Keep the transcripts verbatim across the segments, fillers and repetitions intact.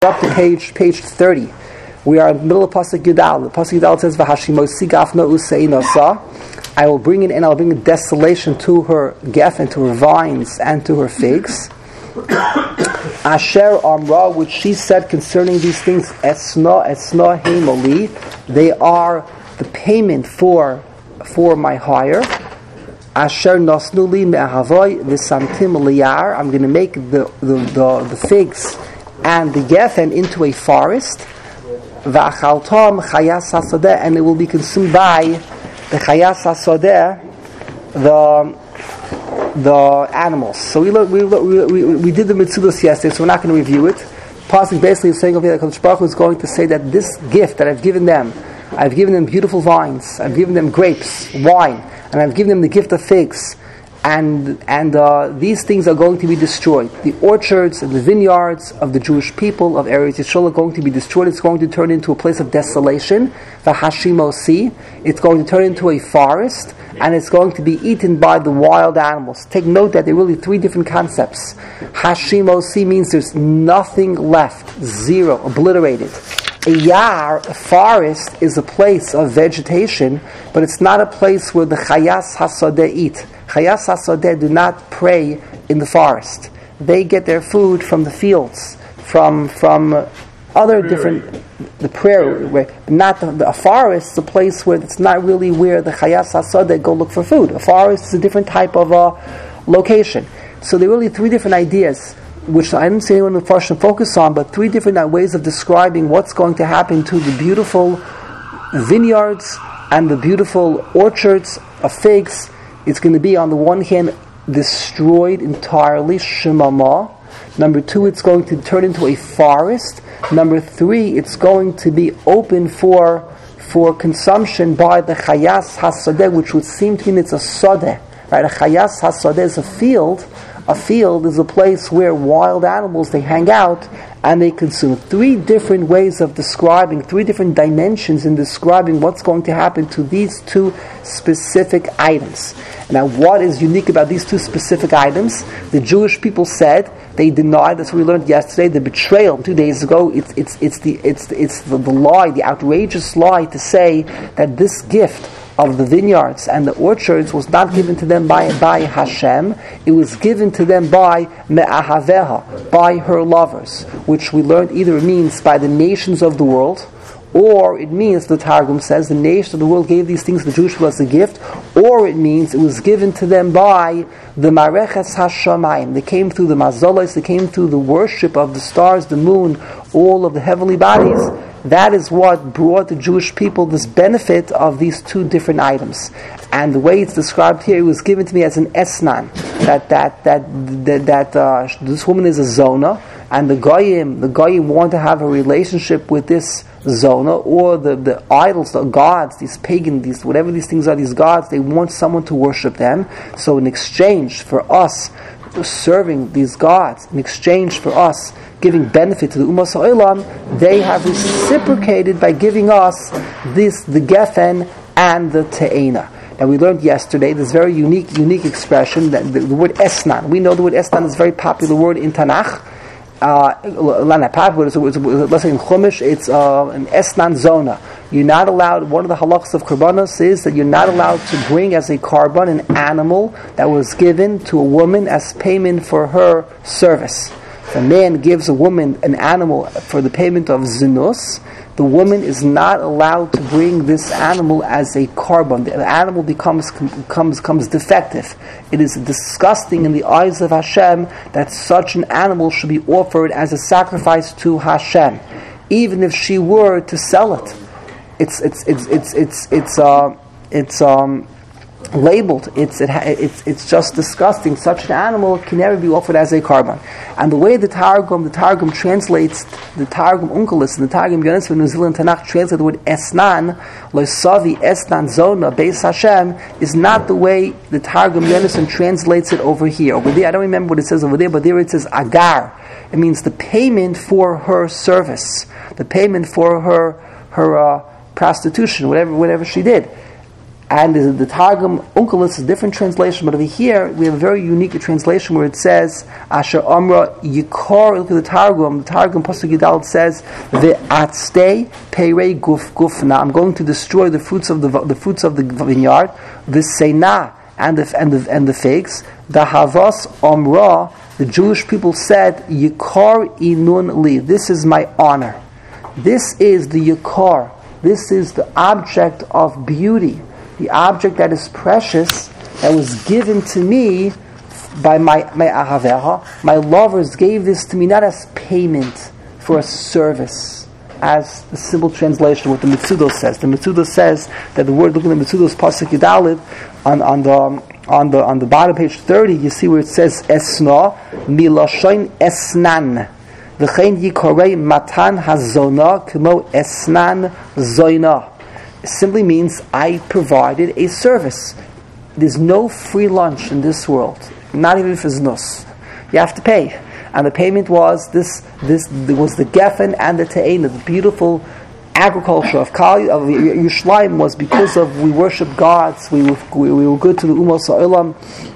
Up to page page thirty. We are in the middle of Pasuk Yudal. The Pasuk Yudal says, "V'hashimosi gafna useinasa." I will bring in, and I'll bring a desolation to her geffen, to her vines, and to her figs. Asher Amra, which she said concerning these things, Esna Esna Heimali. They are the payment for for my hire. Asher Nasnuli Me'ahavoy V'samtim Liyar. I'm going to make the the the, the figs and the geffen into a forest, v'achaltom chayas hasadeh, and it will be consumed by the chayas hasadeh, the the animals. So we look, we, look, we, we we did the mitzvahs yesterday, so we're not going to review it. Pasuk basically is saying over here that Kadosh Baruch Hu is going to say that this gift that I've given them, I've given them beautiful vines, I've given them grapes, wine, and I've given them the gift of figs. And and uh, these things are going to be destroyed. The orchards and the vineyards of the Jewish people of Eretz Yisrael are going to be destroyed. It's going to turn into a place of desolation. The Hashimosi. It's going to turn into a forest, and it's going to be eaten by the wild animals. Take note that there are really three different concepts. Hashimosi means there's nothing left, zero, obliterated. A yar, a forest, is a place of vegetation, but it's not a place where the chayas hasadeh eat. Chayas hasadeh do not prey in the forest. They get their food from the fields, from from other different, the prairie. Where, not the, the, a forest is a place where it's not really where the chayas hasadeh go look for food. A forest is a different type of uh, location. So there are really three different ideas, which I didn't see anyone in the Farshim focus on, but three different ways of describing what's going to happen to the beautiful vineyards and the beautiful orchards of figs. It's going to be, on the one hand, destroyed entirely, shemama. Number two, it's going to turn into a forest. Number three, it's going to be open for for consumption by the chayas hasadeh, which would seem to mean it's a sadeh. Right? A chayas hasadeh is a field. A field is a place where wild animals, they hang out and they consume. Three different ways of describing, three different dimensions in describing what's going to happen to these two specific items. Now, what is unique about these two specific items? The Jewish people said, they denied, that's what we learned yesterday, the betrayal two days ago. It's it's it's the it's it's the, the lie, the outrageous lie to say that this gift of the vineyards and the orchards was not given to them by, by Hashem. It was given to them by Me'ahaveha, by her lovers, which we learned either means by the nations of the world, or it means, the Targum says, the nations of the world gave these things to the Jewish people as a gift, or it means it was given to them by the Mareches HaShamayim. They came through the Mazolos, they came through the worship of the stars, the moon, all of the heavenly bodies. That is what brought the Jewish people this benefit of these two different items. And the way it's described here, it was given to me as an esnan. That that that that, that uh, this woman is a zona, and the goyim, the goyim want to have a relationship with this zona, or the, the idols, the gods, these pagan, these whatever these things are, these gods. They want someone to worship them. So in exchange for us serving these gods, in exchange for us giving benefit to the Ummah Ha'olam, they have reciprocated by giving us this, the geffen and the te'ena. Now we learned yesterday this very unique, unique expression, that the, the word esnan. We know the word esnan is a very popular word in Tanakh. Uh, let's say in Chumash, it's uh, an esnan zona. You're not allowed, one of the halachas of karbanos is that you're not allowed to bring as a karban an animal that was given to a woman as payment for her service. If a man gives a woman an animal for the payment of zinus, the woman is not allowed to bring this animal as a karban. The animal becomes becomes becomes defective. It is disgusting in the eyes of Hashem that such an animal should be offered as a sacrifice to Hashem, even if she were to sell it. It's it's it's it's it's it's uh it's um. labeled. It's it, it's it's just disgusting. Such an animal can never be offered as a karban. And the way the Targum the Targum translates the Targum Unkelis and the Targum Yonis of New Zealand Tanakh translate the word esnan, loisavi esnan zona beis Hashem, is not the way the Targum Yonis translates it over here. Over there, I don't remember what it says over there, but there it says agar. It means the payment for her service, the payment for her her uh, prostitution, whatever whatever she did. And the, the Targum Onkelos is a different translation, but over here we have a very unique translation where it says Asher Amra Yikor. Look at the Targum. The Targum Pasuk Yudal says Ve'atztei Peirei Guf Gufna. I'm going to destroy the fruits of the the fruits of the vineyard. V'seina and the and the and the figs. The Havas Amra. The Jewish people said Yikor Inun Li. This is my honor. This is the Yikor. This is the object of beauty. The object that is precious, that was given to me by my my ahaveha, my lovers gave this to me not as payment for a service, as the simple translation what the Mitzudos says. The Mitzudos says that the word, look at the Mitzudos pasuk Yudalid on on the on the on the bottom page thirty, you see where it says esna milashon esnan v'chein yikorei matan hazona kmo esnan zoina. It simply means I provided a service. There's no free lunch in this world, not even for znus. You have to pay, and the payment was this. This was the geffen and the te'ena, the beautiful agriculture of Kali of Yerushalayim was because of we worship gods. We were we, we were good to the Umos Ha'olam.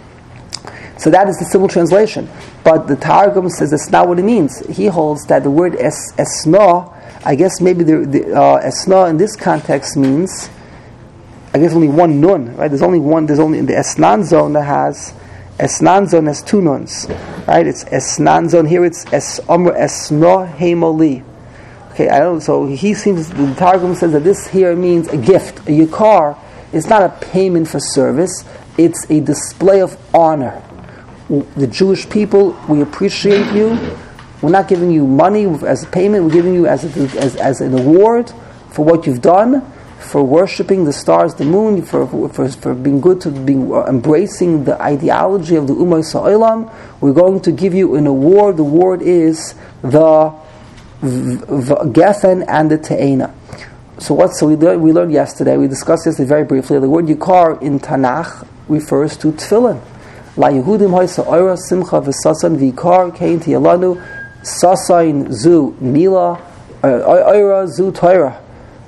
So that is the simple translation. But the Targum says that's not what it means. He holds that the word es, esna. I guess maybe the, the uh, esna in this context means, I guess only one nun, right? There's only one. There's only in the esnan zone that has esnan zone has two nuns, right? It's esnan zone here. It's es amr esna heimoli. Okay, I don't. So he seems the Targum says that this here means a gift, a yikar. It's not a payment for service. It's a display of honor. The Jewish people, we appreciate you. We're not giving you money as a payment. We're giving you as, a, as as an award for what you've done, for worshiping the stars, the moon, for for, for being good to being uh, embracing the ideology of the Ummah Sa'olam. We're going to give you an award. The award is the Geffen and the Te'ena. So what? So we learned, we learned yesterday. We discussed yesterday very briefly. The word Yikar in Tanakh refers to tefillin. La Yehudim Hoysa Oira Simcha V'Sasan V'Yikar Kein Tiyalanu. Sasain zu mila, oira zu toira.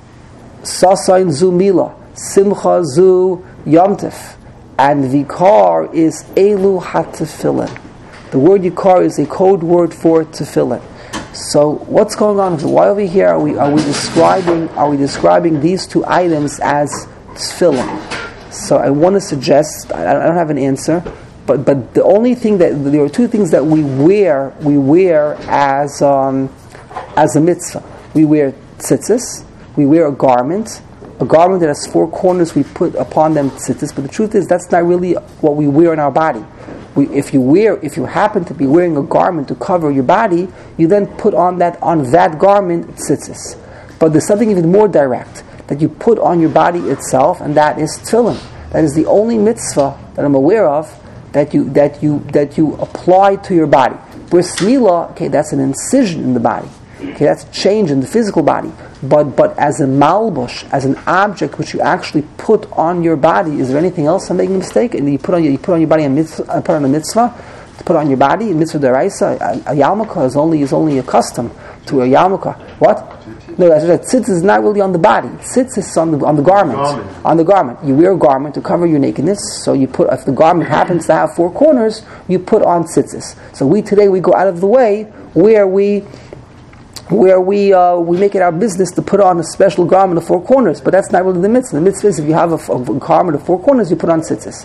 Sasain zu mila, simcha zu yomtiv, and vikar is elu hatefillin. The word yikar is a code word for tefillin. So what's going on? Why over here are we are we describing are we describing these two items as tefillin? So I want to suggest, I don't have an answer. But but the only thing that there are two things that we wear we wear as um, as a mitzvah. We wear tzitzis. We wear a garment, a garment that has four corners. We put upon them tzitzis. But the truth is that's not really what we wear on our body. We, if you wear, if you happen to be wearing a garment to cover your body, you then put on that on that garment tzitzis. But there's something even more direct that you put on your body itself, and that is tefillin. That is the only mitzvah that I'm aware of that you that you that you apply to your body. Bris milah, okay, that's an incision in the body. Okay, that's a change in the physical body. But but as a malbush, as an object which you actually put on your body, is there anything else I'm making a mistake? And you put on your you put on your body a mitzvah, put on a mitzvah, to put on your body, a mitzvah deraisa. A, a yarmulke is only is only accustomed to a yarmulke. What? No, that's right. Tzitz is not really on the body. Tzitz is on the on the garment. garment. On the garment. You wear a garment to cover your nakedness. So you put, if the garment happens to have four corners, you put on tzitzis. So we today we go out of the way where we where we uh, we make it our business to put on a special garment of four corners. But that's not really the mitzvah. The mitzvah is if you have a, a garment of four corners, you put on tzitzis.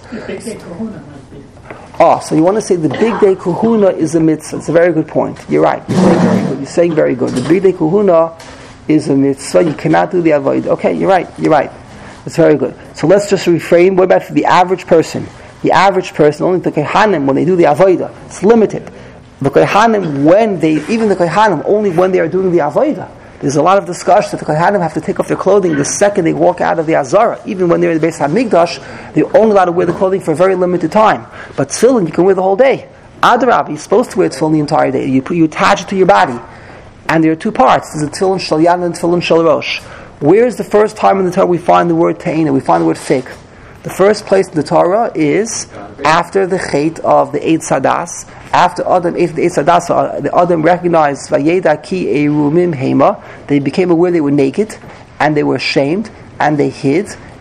Oh, so you want to say the big day kahuna is a mitzvah. It's a very good point. You're right. You're saying very good. You're saying very good. The big day kahuna is a mitzvah. You cannot do the avodah. Okay, you're right. You're right. That's very good. So let's just reframe. What about for the average person? The average person, only the kohanim, when they do the avodah, it's limited. The kohanim, when they, even the kohanim, only when they are doing the avodah. There's a lot of discussion that the kohanim have to take off their clothing the second they walk out of the azara. Even when they're in the Beis Hamikdash, they're only allowed to wear the clothing for a very limited time. But tefillin, you can wear the whole day. Adrab, you're supposed to wear tefillin the entire day. You put, you attach it to your body. And there are two parts. There's a tefillin shel yad and a tefillin shel rosh. Where is the first time in the Torah we find the word te'ena? We find the word fig. The first place in the Torah is after the chait of the Eid Sadas. After Adam ate the Eid Sadas, the Adam recognized Vayeda ki erumim hema. They became aware they were naked and they were ashamed and they hid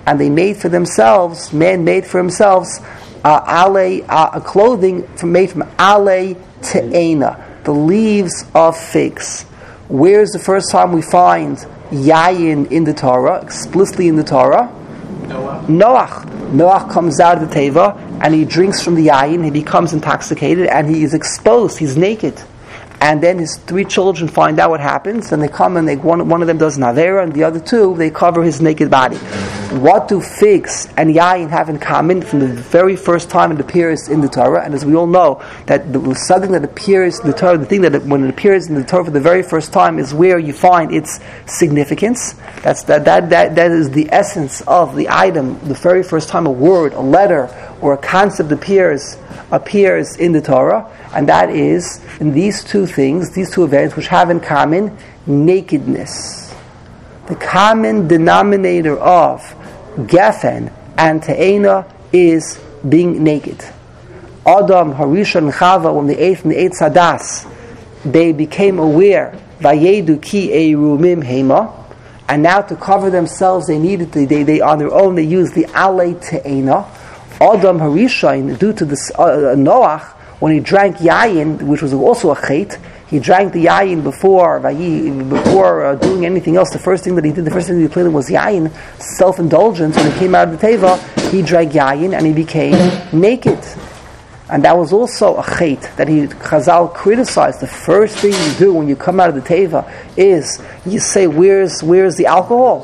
and they made for themselves, man made for themselves, uh, ale, uh, a clothing from, made from ale te'ena, the leaves of figs. Where's the first time we find yayin in the Torah, explicitly in the Torah? Noach. Noach. Noach comes out of the teva and he drinks from the yayin, he becomes intoxicated and he is exposed, he's naked. And then his three children find out what happens, and they come and they one, one of them does Navera, and the other two, they cover his naked body. What do figs and yayin have in common from the very first time it appears in the Torah? And as we all know, that the, something that appears in the Torah, the thing that it, when it appears in the Torah for the very first time is where you find its significance. That's that that that, that is the essence of the item. The very first time a word, a letter, or a concept appears appears in the Torah, and that is in these two things, these two events, which have in common nakedness. The common denominator of Geffen and Te'ena is being naked. Adam, Harishon, and Chava, when they ate from the Eitz Hadas, they became aware, Vayedu ki eirumim hema, and now to cover themselves, they needed to, they, they on their own, they used the Ale Te'ena. Adam Harishon, due to this uh, Noach, when he drank yayin, which was also a chait, he drank the yayin before before uh, doing anything else. The first thing that he did, the first thing that he played was yayin, self-indulgence. When he came out of the teva, he drank yayin and he became naked. And that was also a chait that he Chazal criticized. The first thing you do when you come out of the teva is you say, "Where's where's the alcohol?"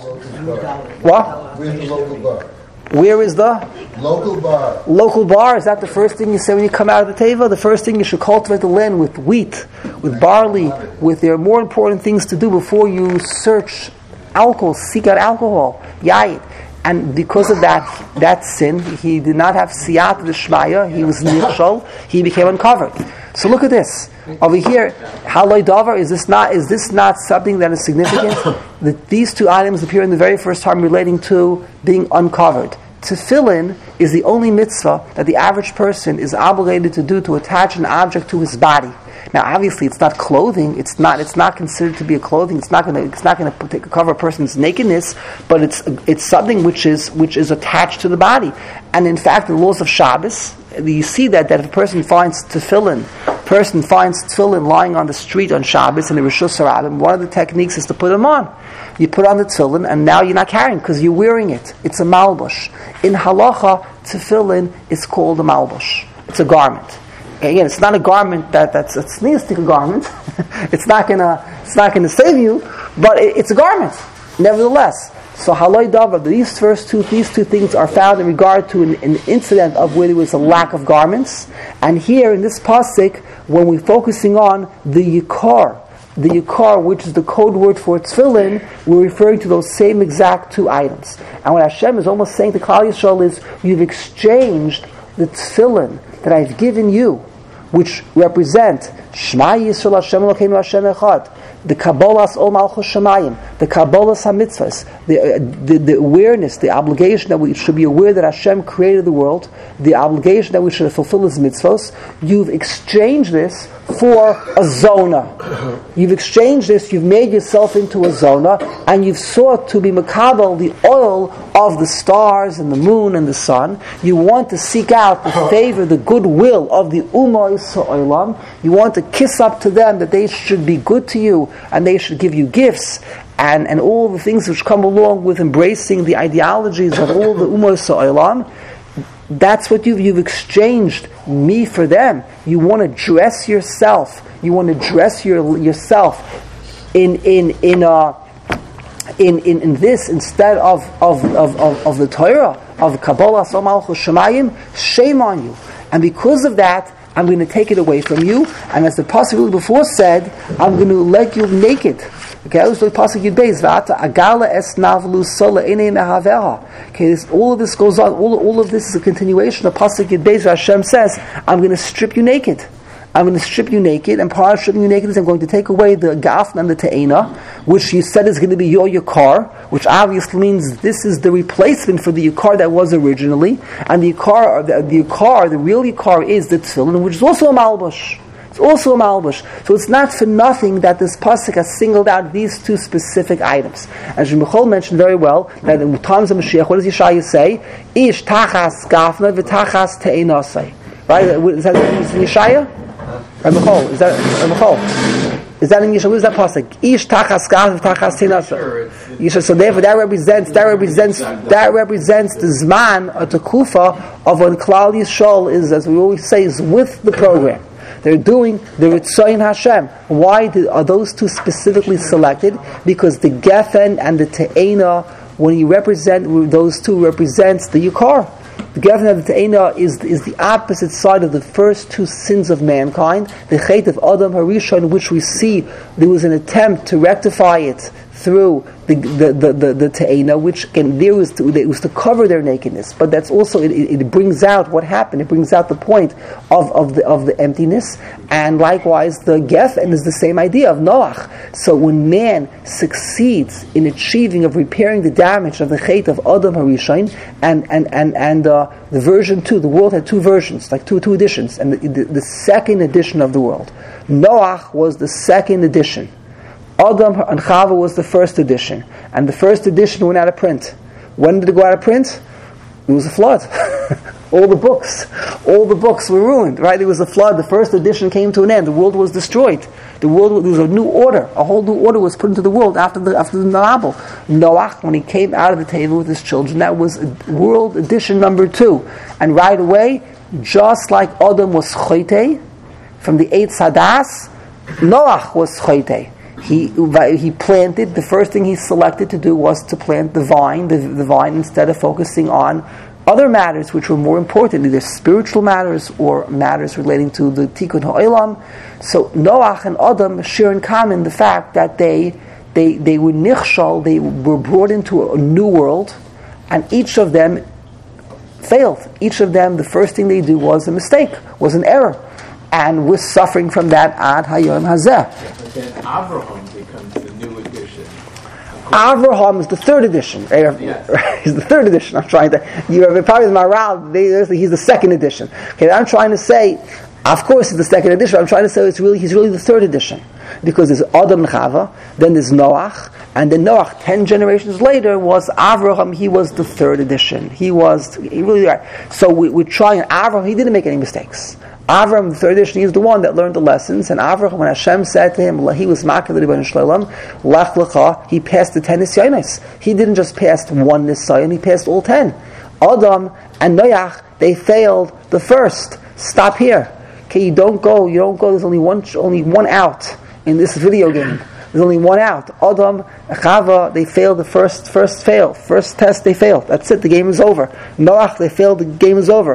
What? Where's the local bar? Where is the local bar? Local bar, is that the first thing you say when you come out of the teva? The first thing you should cultivate the land with wheat, with barley, with there are more important things to do before you search alcohol, seek out alcohol, yayin. And because of that that sin, he did not have siyat d'shmaya, he was nichshol, he became uncovered. So look at this. Over here, haloi davar, is this not is this not something that is significant? That these two items appear in the very first time relating to being uncovered. Tefillin is the only mitzvah that the average person is obligated to do to attach an object to his body. Now, obviously, it's not clothing. It's not. It's not considered to be a clothing. It's not going to. It's not going to cover a person's nakedness. But it's it's something which is which is attached to the body. And in fact, the laws of Shabbos, you see that that if a person finds tefillin, person finds tefillin lying on the street on Shabbos in the Rishus Harabim, one of the techniques is to put them on. You put on the tefillin, and now you're not carrying because you're wearing it. It's a malbush. In halacha, tefillin is called a malbush. It's a garment. Again, it's not a garment that, that's a sneastic garment. it's not gonna it's not gonna save you, but it, it's a garment, nevertheless. So haloi davar, these first two these two things are found in regard to an, an incident of where there was a lack of garments, and here in this pasuk, when we're focusing on the yikar, the yikar, which is the code word for tefillin, we're referring to those same exact two items. And what Hashem is almost saying to Klal Yisrael is, you've exchanged the tefillin that I've given you, which represent Shema Yisrael Hashem Elokeinu Hashem Echad, the Kabbalas Ol Malchus Shemayim, the Kabbalas HaMitzvahs, the, uh, the the awareness, the obligation that we should be aware that Hashem created the world, the obligation that we should fulfill His mitzvahs. You've exchanged this for a zona. You've exchanged this, you've made yourself into a zona, and you've sought to be makabel, the oil of the stars and the moon and the sun. You want to seek out the favor, the goodwill of the Ummah Yisraelam. You want to kiss up to them that they should be good to you and they should give you gifts and, and all the things which come along with embracing the ideologies of all the Ummah Yisraelam. That's what you've, you've exchanged me for them. You want to dress yourself. You want to dress your yourself in in in uh in, in, in this instead of of, of, of, of the Torah of Kabbalah Malchus Shemayim. Shame on you. And because of that, I'm going to take it away from you. And as the pasuk before said, I'm going to let you naked. Okay, I was the pasuk Yud Beis V'ata Agala Es Navlu Sola Einei Mehaveha. Okay, this, all of this goes on. All, all of this is a continuation of pasuk Yud Beis where Hashem says, "I'm going to strip you naked. I'm going to strip you naked." And part of stripping you naked is I'm going to take away the gafna and the te'ena, which you said is going to be your yikar, which obviously means this is the replacement for the yikar that was originally. And the yikar, the, the yikar, the real yikar is the tefillin, which is also a malbush. It's also a malbush. So it's not for nothing that this pasuk has singled out these two specific items. As Michal mentioned very well, that in times of Mashiach, what does Yeshaya say? Ish tachas gafna v'tachas te'enasai. Right? Is that in Yeshaya? Or Michal? Is that or Michal? Is that in Yeshua? What is that pasuk? Ish tachas gafna v'tachas te'enasai. So therefore, that represents that represents that represents the zman or the kufa of when Klal Yisrael is, as we always say, is with the program. They're doing the Ritzayin Hashem. Why did, are those two specifically selected? Because the Gefen and the Te'ena, when you represent, those two represents the Yikar. The Gefen and the Te'ena is, is the opposite side of the first two sins of mankind. The Chet of Adam Harishon, in which we see there was an attempt to rectify it through the the the, the, the te'ena, which can there was to it was to cover their nakedness, but that's also it, it brings out what happened. It brings out the point of, of the of the emptiness, and likewise the Gefen is the same idea of Noach. So when man succeeds in achieving of repairing the damage of the Chet of Adam Harishon, and and and and uh, the version two, the world had two versions, like two two editions, and the, the, the second edition of the world, Noach was the second edition. Adam and Chava was the first edition, and the first edition went out of print. When did it go out of print? It was a flood. all the books, all the books were ruined. Right? It was a flood. The first edition came to an end. The world was destroyed. The world there was a new order. A whole new order was put into the world after the after the Nabal. Noach, when he came out of the table with his children, that was world edition number two. And right away, just like Adam was choitei from the eight sadas, Noach was choitei. He he planted. The first thing he selected to do was to plant the vine, the, the vine, instead of focusing on other matters which were more important, either spiritual matters or matters relating to the Tikkun Ha'olam. So Noach and Adam share in common the fact that they they they were nichshal, they were brought into a new world, and each of them failed. Each of them, the first thing they do was a mistake, was an error. And we're suffering from that ad hayom hazeh. But then Avraham becomes the new edition. Avraham is the third edition. Yes. He's the third edition. I'm trying to. You have probably the Maral. He's the second edition. Okay, I'm trying to say. Of course, he's the second edition. I'm trying to say it's really he's really the third edition, because there's Adam and Chava, then there's Noach, and then Noach ten generations later was Avraham. He was the third edition. He was he really right. So we, we're trying. Avraham, he didn't make any mistakes. Avram, the third edition, he's the one that learned the lessons. And Avraham, when Hashem said to him, he was Makar L'Ribono Shel Olam, Lech Lecha, he passed the ten Nisyonos. He didn't just pass one Nisyon, he passed all ten. Adam and Noach, they failed the first. Stop here. Okay, you don't go, you don't go, there's only one only one out in this video game. There's only one out. Adam, Chava, they failed the first first fail. First test, they failed. That's it, the game is over. Noach, they failed, the game is over.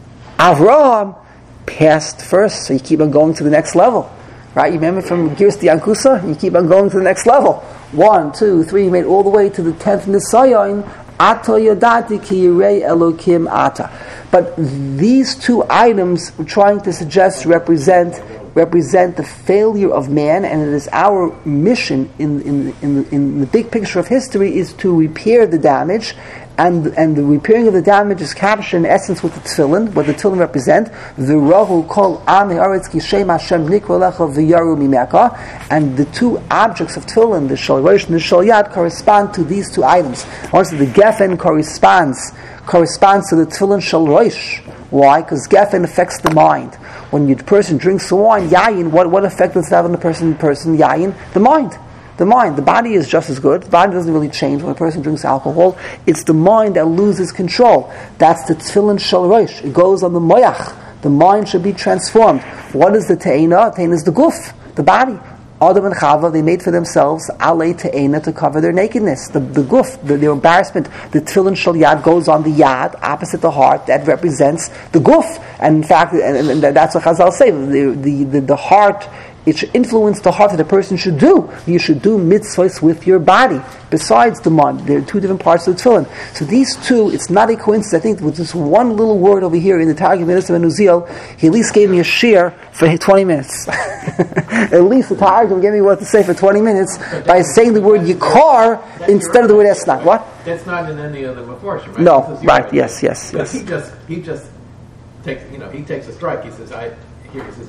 Avraham passed first, so you keep on going to the next level. Right? You remember from Girs the Yankusa? You keep on going to the next level. One, two, three, you made all the way to the tenth Nisayon. Ato yodati ki yirei Elokim ata. But these two items we're trying to suggest represent represent the failure of man, and it is our mission in in in the, in the big picture of history is to repair the damage. And and the repairing of the damage is captured in essence with the tefillin, what the tefillin represent. V'rahu kol am haaretz ki shem Hashem nikra lecha v'yaru mimeka. And the two objects of tefillin, the shal rosh and the shal yad, correspond to these two items. Also, the gefen corresponds corresponds to the tefillin shal rosh. Why? Because gefen affects the mind. When the person drinks wine, yayin, what what effect does it have on the person? Person yayin, the mind. The mind, the body is just as good. The body doesn't really change when a person drinks alcohol. It's the mind that loses control. That's the tefillin shel rosh. It goes on the moyach. The mind should be transformed. What is the te'ena? Te'ena is the guf, the body. Adam and Chava, they made for themselves alei te'ena to cover their nakedness. The, the guf, the, their embarrassment. The tefillin shel yad goes on the yad, opposite the heart. That represents the guf. And in fact, and, and that's what Chazal say. The, the, the, the heart, it should influence the heart that a person should do. You should do mitzvahs with your body, besides the mind. There are two different parts of the tefillin. So these two, it's not a coincidence. I think with this one little word over here in the Targum Minister of Uziel, he at least gave me a shir for twenty minutes. At least the Targum gave me what to say for twenty minutes by saying the word yikar instead of the word esnat. What? That's not in any of the Meforshim, right? No, right, yes, yes, yes. He just, he just takes, you know, he takes a strike. He says, I, here, he says,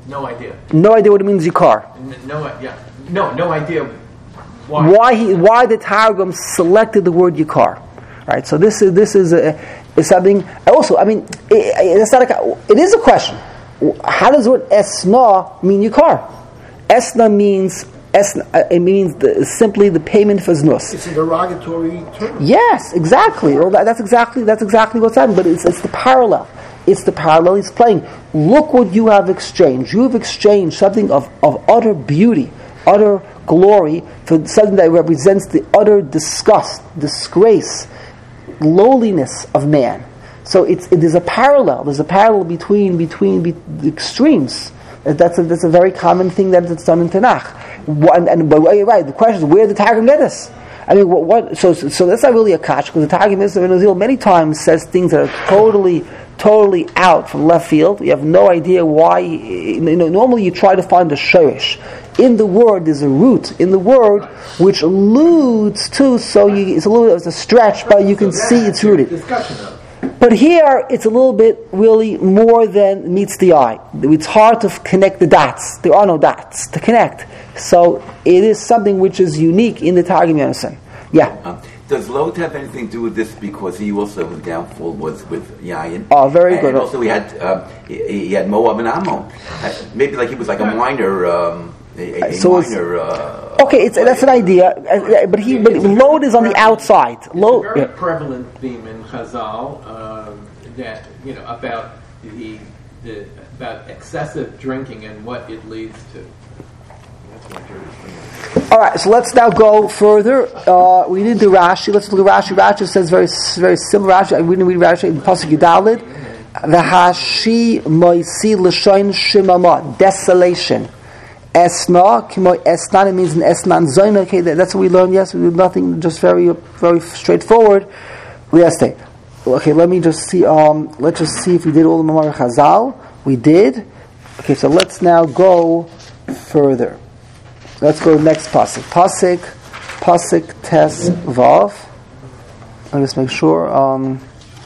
No idea. No idea what it means Yikar. N- No, yeah. No, no idea why. Why he, why the Targum selected the word Yikar, right? So this is this is a, is something. Also, I mean, it, it's not a, it is a question. How does the word Esna mean Yikar? Esna means Esna. It means the, simply the payment for znus. It's a derogatory term. Yes, exactly. Well, that, that's exactly that's exactly what's happening. But it's it's the parallel. It's the parallel he's playing. Look what you have exchanged. You have exchanged something of, of utter beauty, utter glory, for something that represents the utter disgust, disgrace, lowliness of man. So it's it, there's a parallel. There's a parallel between between be, the extremes. That's a, that's a very common thing that it's done in Tanakh. And, and but right, the question is, where did the Targum get us? I mean, what? what so, so so that's not really a catch, because the Targum Yisrael Nazil many times says things that are totally, totally out from left field. You have no idea why. You know, normally you try to find a shirish. In the word, there's a root in the word which alludes to. So you, it's a little bit of a stretch, but you can So see that's it's your rooted. discussion of. But here, it's a little bit really more than meets the eye. It's hard to f- connect the dots. There are no dots to connect. So it is something which is unique in the Targum Yonasan. Yeah. Um, does Lot have anything to do with this? Because he also, his downfall was with Yayin. Oh, very and good. And also he had um, he, he had Moab and Ammon. Uh, maybe like he was like a minor, um, a, a So it's- minor. Uh, Okay, it's, that's an idea. Uh, But he, but Lod is on the outside. It's a Lod, very yeah. prevalent theme in Chazal um, that you know about the, the about excessive drinking and what it leads to. That's what you're All right, so let's now go further. Uh, we did the Rashi. Let's look at Rashi. Rashi says very, very similar. Rashi. We didn't read Rashi in Pasuk Yudalid. V'hashi moisi l'shoin shimama, desolation. Esna, kimo esnan, it means an esnan zoin. Okay, that's what we learned. Yes, we did nothing, just very, very straightforward. Yesterday. Okay, let me just see. Um, let's just see if we did all the Mamar Chazal. We did. Okay, so let's now go further. Let's go to the next pasuk. Pasuk, pasuk tes vav. Let me just make sure. Um,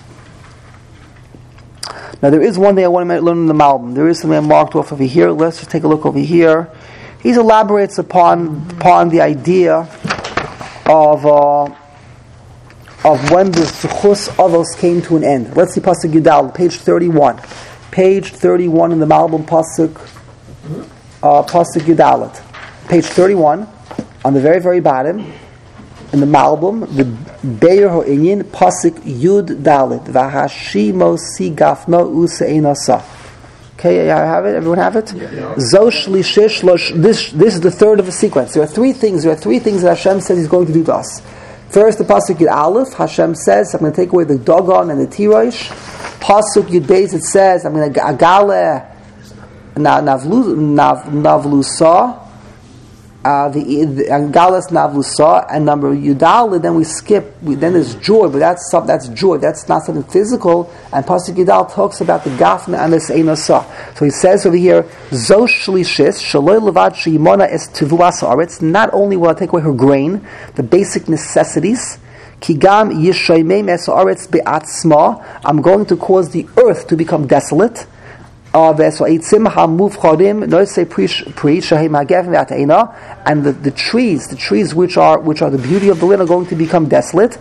now there is one thing I want to learn in the Malbim. There is something I marked off over here. Let's just take a look over here. He elaborates upon upon the idea of uh, of when the Suchus Avos came to an end. Let's see pasuk Yudal, page thirty-one. Page thirty-one in the Malbim pasuk uh, pasuk Yudalet. Page thirty-one, on the very, very bottom, in the Malbim, the Beir Ho'inyin, Pasuk Yud Dalet, V'hashimo si gafno u'se'enasa. Okay, I have it? Everyone have it? Zo shlishish losh. This this is the third of a sequence. There are three things. There are three things that Hashem says He's going to do to us. First, the Pasuk Yud Aleph, Hashem says, I'm going to take away the Dogon and the Tirosh. Pasuk Yud Beis, it says, I'm going to agale navlusa. Uh, the Galas Navlusa and number Yudal, then we skip. We, then there's joy, but that's some, that's joy. That's not something physical. And Pasuk Yudal talks about the Gafna and the Seinasa. So he says over here, Zo Shlishis Shaloi Levad Sheyimona Es Tivuas Aretz. Not only will I take away her grain, the basic necessities. Kigam Yishoymei Es Aretz Be'atzma. I'm going to cause the earth to become desolate. Uh, and the, the trees, the trees which are which are the beauty of the land are going to become desolate.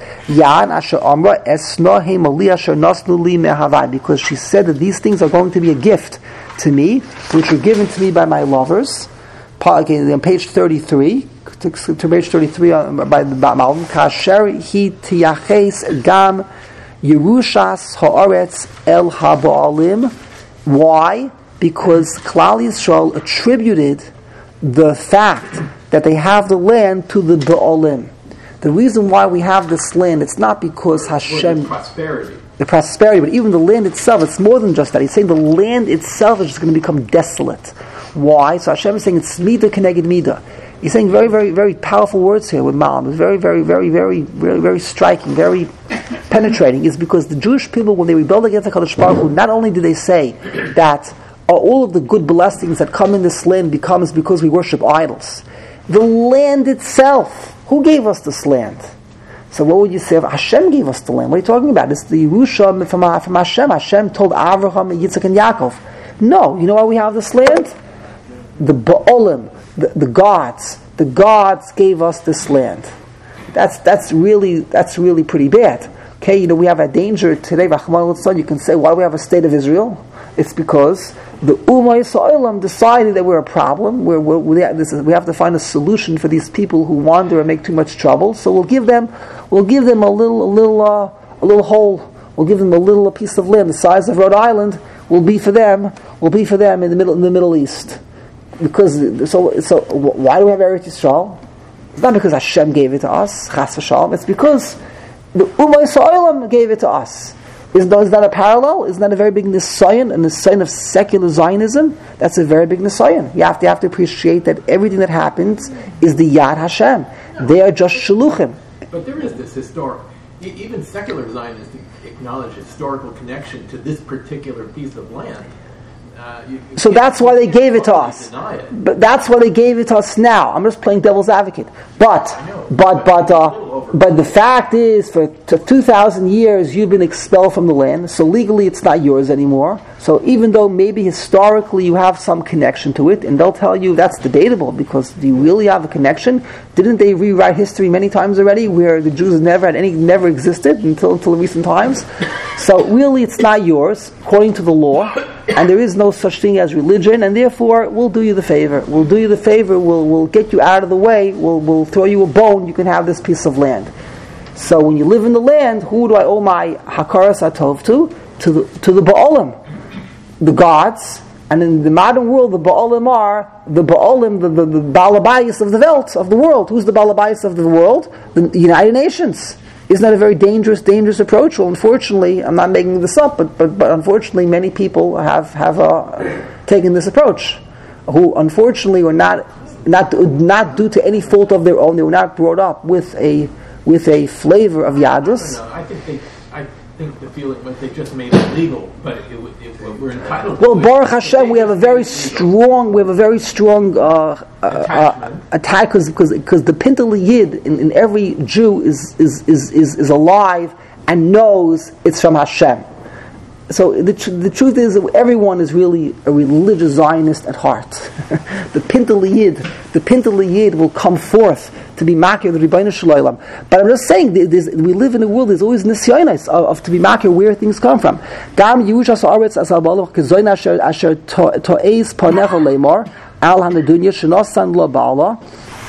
Because she said that these things are going to be a gift to me, which were given to me by my lovers. Again, on page thirty-three, to, to page thirty-three uh, by the Malbim, Kasher hi tiyaches gam Yerushas haaretz el habaalim. Why? Because Klal Yisrael attributed the fact that they have the land to the Ba'alim. The reason why we have this land, it's not because Hashem... the prosperity. The prosperity, but even the land itself, it's more than just that. He's saying the land itself is just going to become desolate. Why? So Hashem is saying it's Midah Keneged Midah. He's saying very, very, very powerful words here with Malbim. It's very, very, very, very, very, very striking, very penetrating. Is because the Jewish people, when they rebelled against HaKadosh Baruch Hu, not only do they say that uh, all of the good blessings that come in this land becomes because we worship idols. The land itself, who gave us this land? So what would you say if Hashem gave us the land? What are you talking about? It's the Yerusha from, from Hashem. Hashem told Avraham, Yitzchak, and Yaakov. No, you know why we have this land? the Ba'olim, the, the gods, the gods gave us this land. That's that's really that's really pretty bad. Okay, you know, we have a danger today, Rahman al-Son, you can say, why do we have a state of Israel? It's because the Ummah Yisraelim decided that we're a problem, we're, we're, we this is, we have to find a solution for these people who wander and make too much trouble, so we'll give them, we'll give them a little, a little, uh, a little hole, we'll give them a little a piece of land, the size of Rhode Island, will be for them, will be for them in the middle, in the Middle East. Because, so, so why do we have Eretz Yisrael? It's not because Hashem gave it to us, Chas v'Shalom, it's because the Ummah Yisraelim gave it to us. Is that, is that a parallel? Isn't that a very big nisayon, a nisayon of secular Zionism? That's a very big nisayon. You have to, you have to appreciate that everything that happens is the Yad Hashem. They are just shaluchim. But there is this historic, e- even secular Zionists acknowledge historical connection to this particular piece of land. Uh, you, you so that's why they gave it to us. It. But that's why they gave it to us now. I'm just playing devil's advocate. But know, but but uh, but the fact is, for two thousand years you've been expelled from the land. So legally it's not yours anymore. So even though maybe historically you have some connection to it, and they'll tell you that's debatable because do you really have a connection? Didn't they rewrite history many times already, where the Jews never had any, never existed until until recent times? So really it's not yours according to the law. And there is no such thing as religion, and therefore we'll do you the favor. We'll do you the favor. We'll we'll get you out of the way. We'll we'll throw you a bone. You can have this piece of land. So when you live in the land, who do I owe my hakaras atov to? To the to the Ba'olim, the gods. And in the modern world, the Ba'olim are the Ba'olim, the the, the Balabayas of the Welt, of the world. Who's the Balabayas of the world? The United Nations. Isn't that a very dangerous, dangerous approach? Well, unfortunately, I'm not making this up, but but, but unfortunately, many people have have uh, taken this approach, who unfortunately were not not not due to any fault of their own. They were not brought up with a with a flavor of yadus. No, no, I think they, I think the feeling was they just made it legal, but it, it, it, we're entitled. Well, to Baruch it. Hashem, we have a very strong, we have a very strong uh, uh, attack because because the Pintel Yid in, in every Jew is is, is is is alive and knows it's from Hashem. So the tr- the truth is that everyone is really a religious Zionist at heart. the Pintel Yid, the Pintel Yid will come forth to be makir the Rebbeinu Shalom. But I'm just saying, we live in a world. There's always nisyonos of, of to be makir where things come from. Gam Yerushas Haaretz as Habalach Kezoyin Asher Asher To'ez Panecha Leimor Al Hanadunya Shenosan La Ba'ala.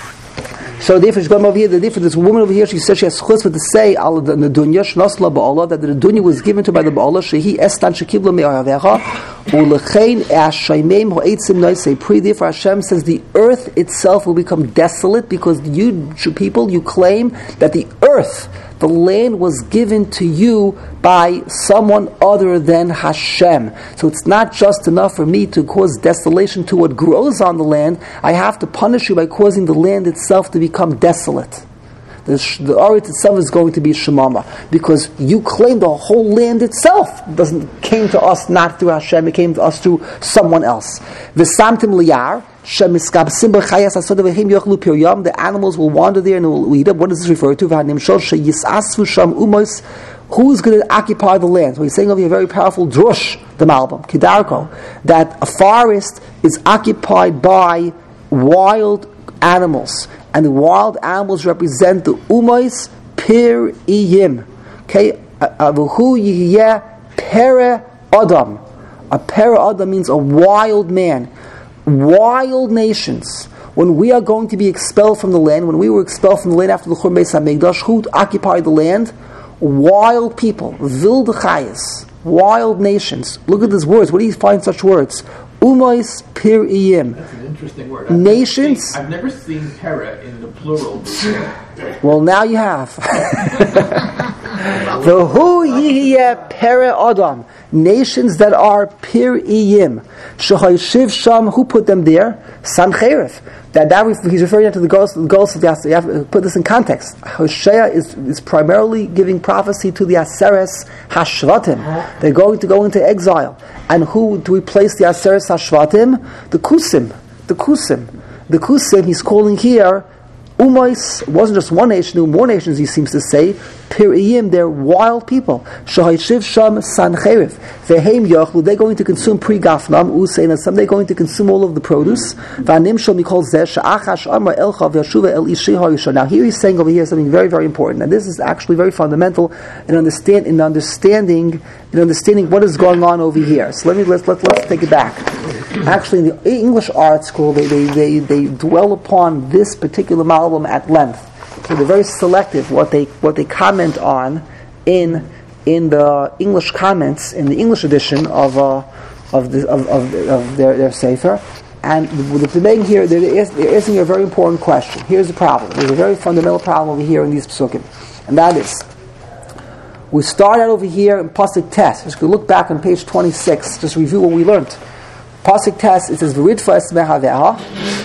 So therefore, she's going over here. The difference, this woman over here, she says she has chutzpah to say al the Nadunya Shnos La Ba'ala, that the Nadunya was given to her by the Ba'ala. Shehi Estan Shekibla Me'aravecha Ulechein Ashaymem Ho'etzim Noisei Pri. Therefore, Hashem says the earth itself will become desolate because you people you claim that the earth, the land, was given to you by someone other than Hashem. So it's not just enough for me to cause desolation to what grows on the land. I have to punish you by causing the land itself to become desolate. The, the Aretz itself is going to be Shemama because you claim the whole land itself doesn't came to us not through Hashem. It came to us through someone else. V'samtim liyar. The animals will wander there and will eat up. What does this refer to? Who's going to occupy the land? So he's saying over here a very powerful drush, the Malbim, Kedarko, that a forest is occupied by wild animals, and the wild animals represent the Umais Pir Iyim. Okay, Avuhu Yihiyeh Pere Adam. A Pere Adam means a wild man. Wild nations. When we are going to be expelled from the land, when we were expelled from the land after the Churban Beis HaMikdash, who occupied the land? Wild people, wilde chayes, wild nations. Look at these words. Where do you find such words? Umais pir iyim. That's an interesting word. Nations. I've never seen, I've never seen pera in the plural before. Well, now you have. V'hu yihiyeh pere adam. Nations that are pir iyim. Shehayishiv sham. Who put them there? Sancherif. That, that he's referring to the goals, the goals of the Aseret. You have to put this in context. Hosea is, is primarily giving prophecy to the Aseres Hashvatim. They're going to go into exile. And who do we place the Aseres Hashvatim? The Kusim. The Kusim. The Kusim, he's calling here Umais wasn't just one nation, more nations, he seems to say. Piriyim, they're wild people. Shahayishiv Sham Sancheriv. Vehem Yochlu, they're going to consume pre-gafnam, Usain, some they're going to consume all of the produce. Vanim Shal Mikol Zeh, Sha'achash Amra Elchav Yashuva El Ishi Harisha. Now here he's saying over here something very, very important, and this is actually very fundamental in understand in understanding in understanding what is going on over here. So let me let's let's, let's take it back. Actually, in the English art school, they, they, they, they dwell upon this particular malbim at length. So they're very selective what they what they comment on in in the English comments in the English edition of uh, of, the, of of of their their sefer. And the thing here, there is there is a very important question. Here's the problem. There's a very fundamental problem over here in these psukim, and that is, we start out over here in pasuk tes. Just look back on page twenty-six. Just review what we learned. Pasuk tes, it says, "V'ridfa es mehaveha."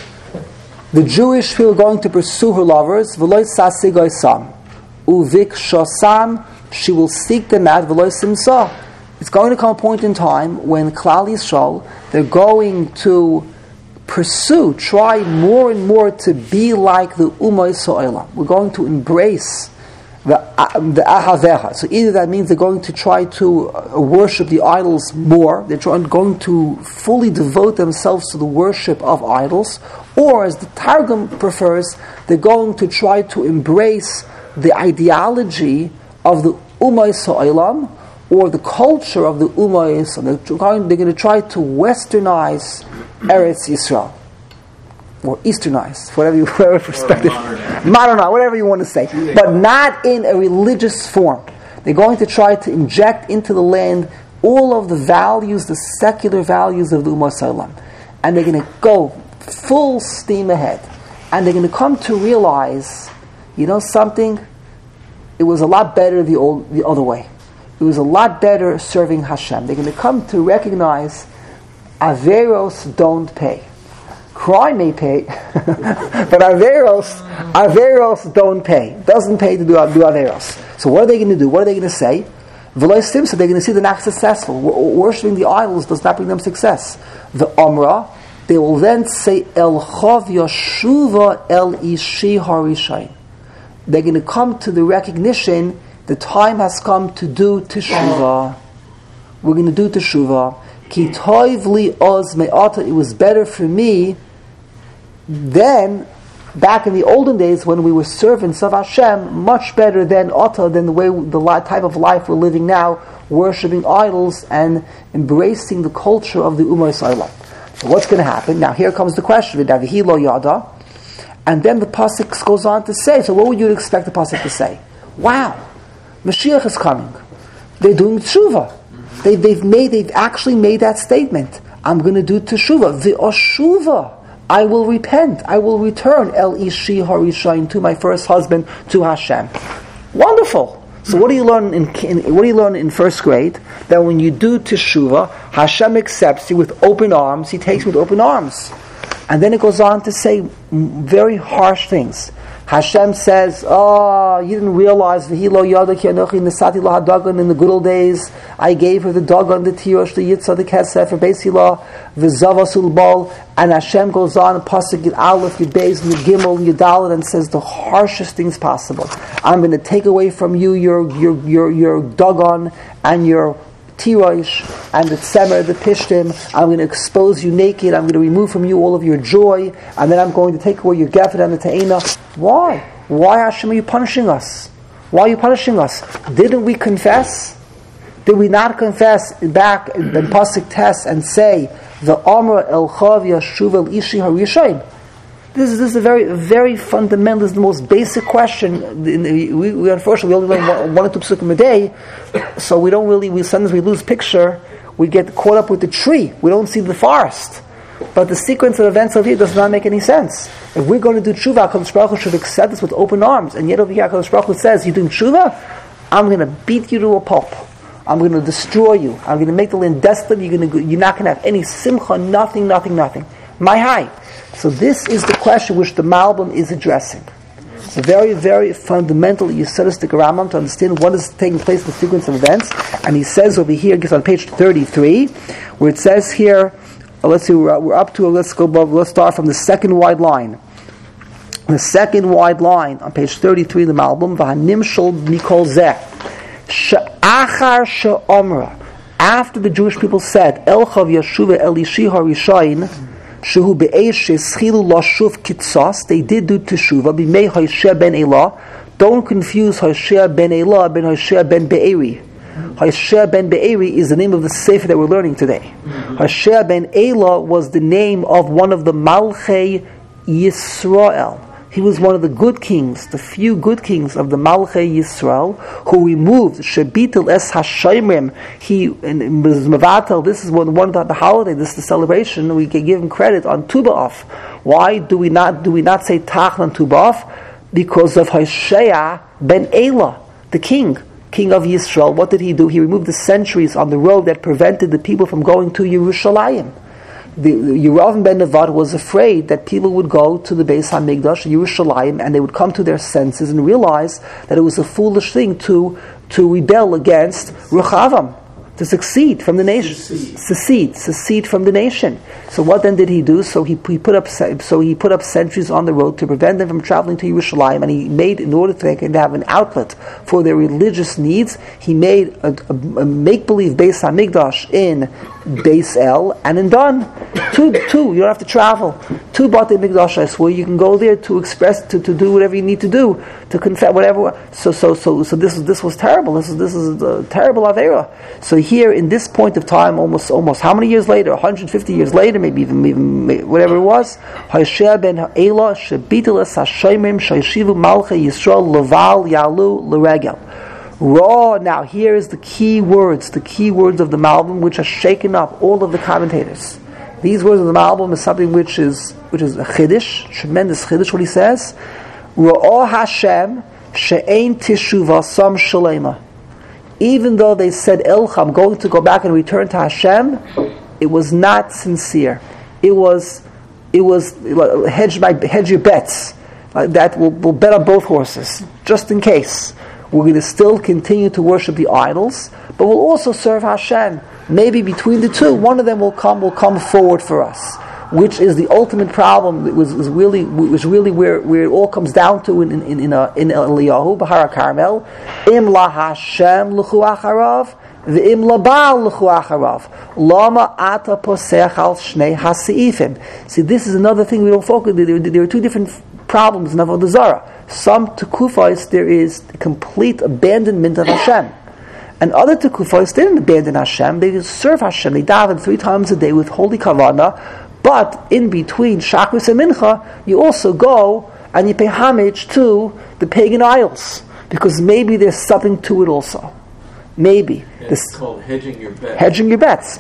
The Jewish people are going to pursue her lovers. V'loy sasigoy sam, uvik shosam. She will seek them out. V'loy simsa. It's going to come a point in time when Klal Yisrael, they're going to pursue, try more and more to be like the Umay So'elam. We're going to embrace the the ahaveha. So either that means they're going to try to uh, worship the idols more, they're trying, going to fully devote themselves to the worship of idols, or as the Targum prefers, they're going to try to embrace the ideology of the Umay So'elam, or the culture of the Umay So'elam. They're going, they're going to try to westernize Eretz Yisrael, or Easternize, whatever you, whatever perspective, modernize, whatever you want to say, but not in a religious form. They're going to try to inject into the land all of the values, the secular values of the Ummah Salam, and they're going to go full steam ahead, and they're going to come to realize, you know something, it was a lot better the old, the other way. It was a lot better serving Hashem. They're going to come to recognize Averos don't pay. Crime may pay, but Averos, Averos don't pay. Doesn't pay to do, do Averos. So what are they going to do? What are they going to say? V'loy simsa, they're going to see they're not successful. Worshipping the idols does not bring them success. The Omra, they will then say, El Chav Yashuva El Ishi Harishayin. They're going to come to the recognition the time has come to do Teshuvah. We're going to do Teshuvah. Ki toiv li oz me'ata. It was better for me then, back in the olden days when we were servants of Hashem, much better than ata, than the way the type of life we're living now, worshipping idols and embracing the culture of the Ummah Yisrael. So what's going to happen? Now here comes the question. V'davihi lo yada. And then the pasuk goes on to say, so what would you expect the pasuk to say? Wow, Mashiach is coming. They're doing tshuva. They, they've made, they've actually made that statement. I'm going to do teshuvah. V'oshuva. I will repent. I will return El Ishi Harishayin, to my first husband, to Hashem. Wonderful. So what do you learn in, in what do you learn in first grade? That when you do teshuvah, Hashem accepts you with open arms. He takes you with open arms. And then it goes on to say very harsh things. Hashem says, oh, you didn't realize the Hilo Yada Ki Anochi Nesati La Hadagan in the good old days. I gave her the Dagan, the Tirosh, the Yitzah, the Kesef, for Beisila, the Zavasul Bal. And Hashem goes on, Pasuk Yud Aleph, Yud Beis, Yud Gimel, Yud Dalet, and says the harshest things possible. I'm going to take away from you your your your, your Dagan and your Tirosh and the Tzemer, the Pishtim. I'm going to expose you naked. I'm going to remove from you all of your joy, and then I'm going to take away your Gefet and the Ta'ina. Why? Why, Hashem, are you punishing us? Why are you punishing us? Didn't we confess? Did we not confess back in Pasuk Tes and say the Amra El Chav Yashuv El Ishi Harishayin? This is, this is a very, very fundamental, this is the most basic question. We, we unfortunately, we only learn one, one or two psukim a day, so we don't really, we sometimes we lose picture, we get caught up with the tree, we don't see the forest. But the sequence of events over here does not make any sense. If we're going to do tshuva, HaKadosh Baruch Hu should accept us with open arms, and yet over here HaKadosh Baruch Hu says, you're doing tshuva? I'm going to beat you to a pulp. I'm going to destroy you. I'm going to make the land desolate. You're, going to, you're not going to have any simcha, nothing, nothing, nothing. My high. So this is the question which the Malbim is addressing. It's a very, very fundamental Yesodistic Rambam to understand what is taking place in the sequence of events. And he says over here, it's on page thirty-three, where it says here, uh, let's see, we're, we're up to, let's go above, let's start from the second wide line. the second wide line on page thirty-three of the Malbim, V'hanimshol mikol zeh, she'achar she'omra, after the Jewish people said, Elchav Yeshuva Elishi Harishayin, Shehu Be'esh Schilu Lashuv Kitzas, they did do Teshuvah, B'mei Hoshea ben Elah. Don't confuse Hoshea ben Elah ben Hoshea ben Be'eri. Hoshea ben Be'eri is the name of the Sefer that we're learning today. Mm-hmm. Hoshea ben Elah was the name of one of the Malchei Yisrael. He was one of the good kings, the few good kings of the Malchei Yisrael, who removed Shebitel es Hashemrim. He in Mavatel. This is one, one of the holiday. This is the celebration. We can give him credit on Tu B'Av. Why do we not do we not say Tach on Tu B'Av? Because of Hoshea ben Elah, the king, king of Yisrael. What did he do? He removed the sentries on the road that prevented the people from going to Yerushalayim. The, the Yeravam ben Nevat was afraid that people would go to the Beis HaMikdash, Yerushalayim, and they would come to their senses and realize that it was a foolish thing to to rebel against Rechavam, to succeed from the nation, secede, secede from the nation. So what then did he do? So he, he put up so he put up sentries on the road to prevent them from traveling to Yerushalayim, and he made, in order to have an outlet for their religious needs, he made a, a, a make-believe Beis HaMikdash in Beis El and in Dan. Two, two. You don't have to travel. Two Batei Mikdashos, where you can go there to express, to, to do whatever you need to do, to confess whatever. So, so, so, so this this was terrible. This is this is a terrible avera. So here, in this point of time, almost almost how many years later? one hundred fifty years later, maybe even, even whatever it was. Hoshea ben Elah shebitel es Hashemrim sheishivu Malchei Yisrael leval yalu l'regel. Raw. Now here is the key words, the key words of the Malbim, which are shaken up all of the commentators. These words of the Malbim is something which is which is a chiddush, tremendous chiddush. What he says, Ra'ah Hashem she'ein teshuvah sam shalema. Even though they said, Elcha, I'm going to go back and return to Hashem, it was not sincere. It was, it was hedge my hedge your bets. Uh, that will will bet on both horses, just in case. We're going to still continue to worship the idols, but we'll also serve Hashem. Maybe between the two, one of them will come will come forward for us, which is the ultimate problem. It was, was really was really where, where it all comes down to in in in, in, uh, in Eliyahu Bahar Carmel. Im la Hashem l'chu acharav, v'im la Baal l'chu acharav. Lama ata posech al shnei haseifim. See, this is another thing we don't focus. There, there are two different problems in Avodah Zarah. Some tekufos there is complete abandonment of Hashem. And other tekufos didn't abandon Hashem, they serve Hashem. They daven three times a day with holy kavanah, but in between Shacharis and Mincha, you also go and you pay homage to the pagan idols, because maybe there's something to it also. Maybe. It's this, called hedging your bets. Hedging your bets.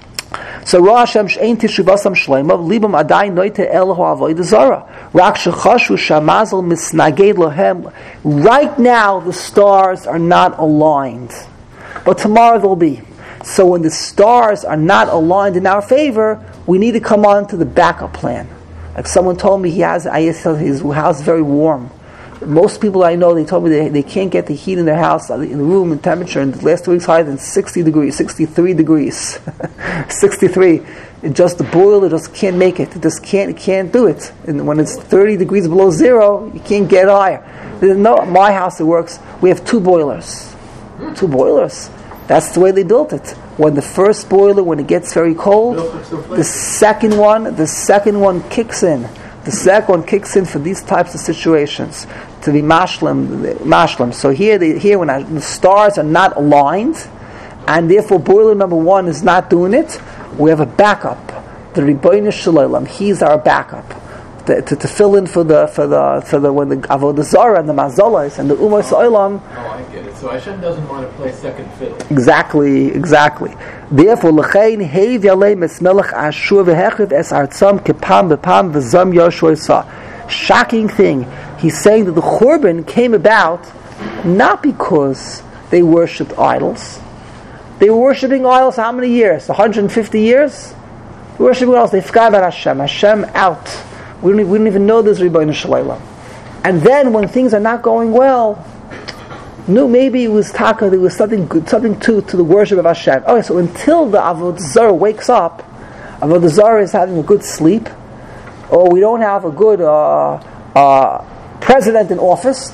So Ra Hashem she'ein teshuvasam shleima libam adai noite elohu avodah zara rak shechashu shamazal misnaged lohem. Right now the stars are not aligned, but tomorrow they'll be. So when the stars are not aligned in our favor, we need to come on to the backup plan. Like someone told me, he has his house is very warm. Most people I know, they told me they, they can't get the heat in their house, in the room, in temperature, and the last two weeks higher than sixty degrees, sixty-three degrees, sixty-three. It just, the boiler just can't make it. It just can't, it can't do it. And when it's thirty degrees below zero, you can't get higher. No, my house it works. We have two boilers. Two boilers. That's the way they built it. When the first boiler, when it gets very cold, the second one, the second one kicks in. The second one kicks in for these types of situations to be mashlim, mashlim. So here, they, here when I, the stars are not aligned, and therefore boiler number one is not doing it, we have a backup. The Ribbono Shel Olam, he's our backup the, to, to fill in for the for the for the when the Avodah Zarah and the Mazalas and the Umos Olam. Oh, I get it. So Hashem doesn't want to play second fiddle. Exactly, exactly. Therefore, l'chein heiv yalei es melech Ashur v'hechiv es artzam kepam b'pam v'zam Yoshua sa. Shocking thing. He's saying that the Churban came about not because they worshipped idols. They were worshipping idols how many years? one hundred fifty years? Worshipping idols. They forgot about Hashem. Hashem out. We don't, we don't even know this Ribbono Shel Olam. And then when things are not going well, no, maybe it was taka, there was something good, something to to the worship of Hashem. Okay, so until the Avodah Zarah wakes up, Avodah Zarah is having a good sleep, or we don't have a good uh, uh, uh, president in office,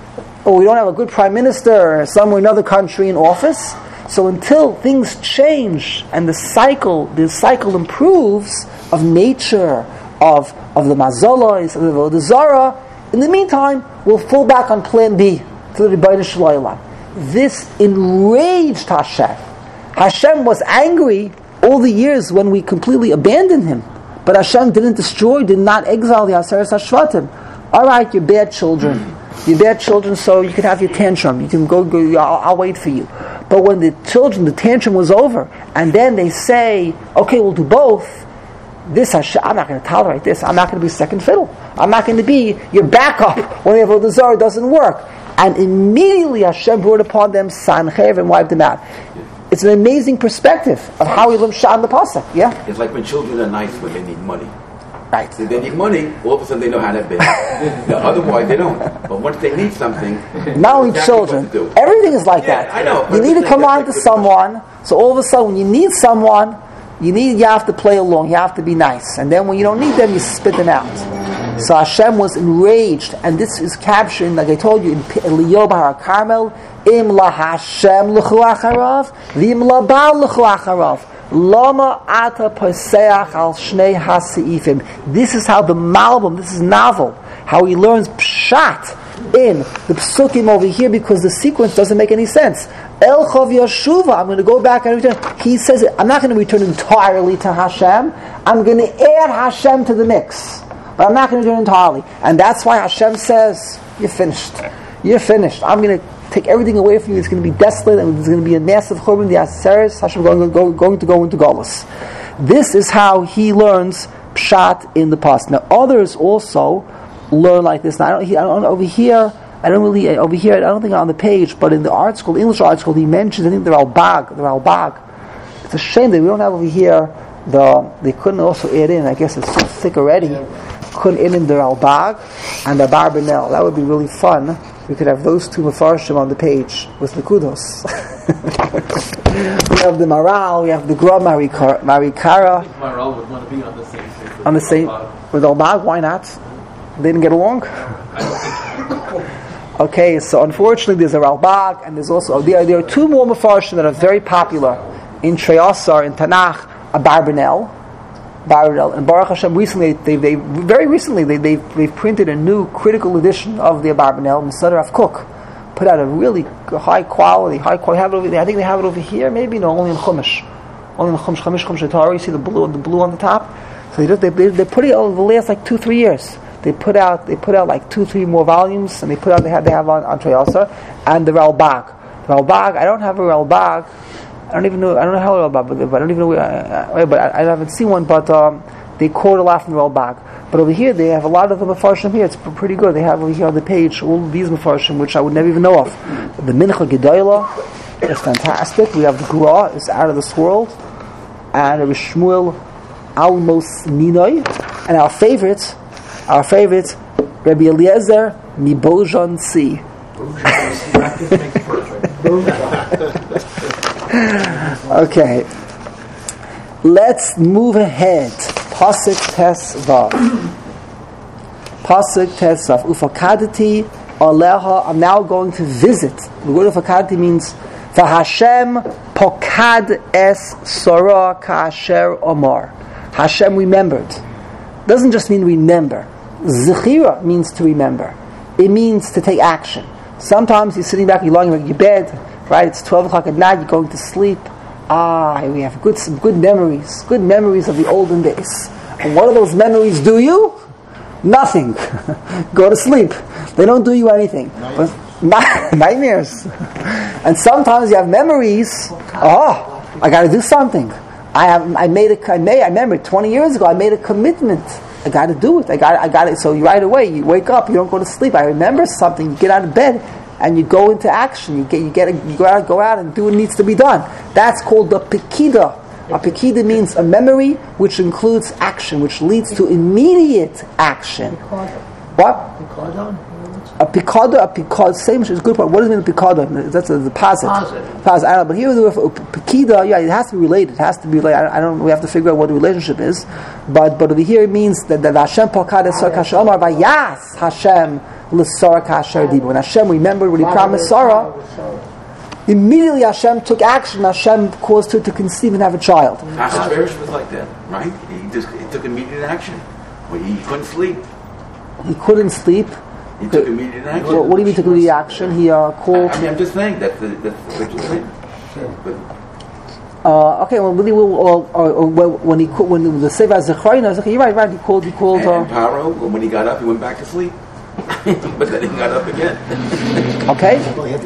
or we don't have a good prime minister somewhere in another country in office. So until things change and the cycle, the cycle improves of nature, of of the mazolos, of the Avodah Zarah, in the meantime, we'll fall back on plan B to the Rebbeinu Shel. This enraged Hashem. Hashem was angry all the years when we completely abandoned Him, but Hashem didn't destroy, did not exile the Aseret HaShvatim. All right, you're bad children. You're bad children, so you can have your tantrum. You can go, go I'll, I'll wait for you. But when the children, the tantrum was over, and then they say, okay, we'll do both, this Hashem, I'm not going to tolerate this. I'm not going to be second fiddle. I'm not going to be your backup when the Avodah Zarah doesn't work. And immediately Hashem brought upon them Sanchev and wiped them out. It's an amazing perspective of how we live Shah in the Pasuk. Yeah? It's like when children are nice when they need money. Right. If they need money, all of a sudden they know how to pay. No, otherwise they don't. But once they need something, not only exactly children, everything is like yeah, that. I know. You need to come on like to someone, so all of a sudden when you need someone, you need you have to play along, you have to be nice. And then when you don't need them, you spit them out. So Hashem was enraged, and this is capturing, like I told you, in Eliyahu Har Carmel, Im la Hashem l'chu acharav, v'im la Baal l'chu acharav. Lama ata poseach al shnei haseifim. This is how the Malbim, this is novel, how he learns pshat in the psukim over here, because the sequence doesn't make any sense. El Chav Yeshuva, I'm going to go back and return. He says, I'm not going to return entirely to Hashem. I'm going to add Hashem to the mix, but I'm not going to return entirely. And that's why Hashem says, you're finished. You're finished. I'm going to take everything away from you. It's going to be desolate, and there's going to be a massive churban. The Aseres Hashem going, go, going to go into Golus. This is how he learns pshat in the past. Now others also learn like this. Now I don't, I don't over here. I don't really over here. I don't think on the page, but in the art school, English art school, he mentions I think the Ralbag. The Ralbag. It's a shame that we don't have over here. The they couldn't also add in. I guess it's too thick already. Couldn't add in the Ralbag and the Barbanel. That would be really fun. We could have those two Mefarshim on the page with the kudos. We have the Maral, we have the Gra Marikara. I think Maral would want to be on the same page with on the same with Albag. Why not? They didn't get along. Okay, so unfortunately, there's a Ralbag, and there's also there. There are two more Mefarshim that are very popular in Treyasar in Tanakh. A Barbanel. Barbanel and Baruch Hashem. Recently, they they very recently they they they've printed a new critical edition of the Barbanel. Masada Rav Kook put out a really high quality, high quality. Have it over there. I think they have it over here. Maybe no, only in Chumash, only in Chumash, Chumash, Chumash Torah. You see the blue, the blue on the top. So they just, they they they put it over the last like two three years. They put out they put out like two three more volumes, and they put out they have they have on on Treyasar and the Ralbag. Ralbag. I don't have a Ralbag. I don't even know. I don't know how Ralbag, but, but I don't even know. Where, uh, but I, I haven't seen one. But um, they quote a lot from the Ralbag. But over here, they have a lot of the Mefarshim here. It's pretty good. They have over here on the page all these Mefarshim, which I would never even know of. The Mincha Gedolah is fantastic. We have the Gra, it's out of this world, and Rabbi Shmuel Almos Ninoy, and our favorite, our favorite, Rabbi Eliezer Mibojan C. Okay, let's move ahead. Pasuk Tes Vav. Pasuk Tes Vav. Ufakadati Aleha. I'm now going to visit. The word Ufakadati means V'Hashem Pokad Es Sora Kasher Omar. Hashem remembered. Doesn't just mean remember. Zechira means to remember. It means to take action. Sometimes you're sitting back, you're lying in your bed. Right, it's twelve o'clock at night. You're going to sleep. Ah, we have good, some good memories, good memories of the olden days. And what do those memories do you? Nothing. Go to sleep. They don't do you anything. But nightmares. And sometimes you have memories. Oh, I got to do something. I have. I made a. I made. I remember twenty years ago. I made a commitment. I got to do it. I got. I got it. So you right away. You wake up. You don't go to sleep. I remember something. You get out of bed. And you go into action. You get, you get, you go out, go out, and do what needs to be done. That's called the pekida. A pekida means a memory which includes action, which leads to immediate action. What? A pikada, a pikada, same is a good point. What does it mean pikada? That's a, the posit. Posit. Posit. I don't know, but here the pikida, yeah, it has to be related. It has to be related. I don't, I don't. We have to figure out what the relationship is. But but over here it means that that Hashem pakad esar kasher omar vayas Hashem l'sar kasher diba. When Hashem remembered what He promised Sarah, immediately Hashem took action. Hashem caused her to conceive and have a child. Ahasuerus was like that, right? He just he took immediate action. Well, he couldn't sleep. He couldn't sleep. He took immediate action. What, what do you mean took immediate action? He uh, called. I mean, I'm just saying that's the that's the thing. But Uh, okay, well, really, will or, or, or when he called, when the Seva Zechrayna, okay, you're right, right. He called. He called. and, and Uh, Paro, when he got up, he went back to sleep. But then he got up again. okay.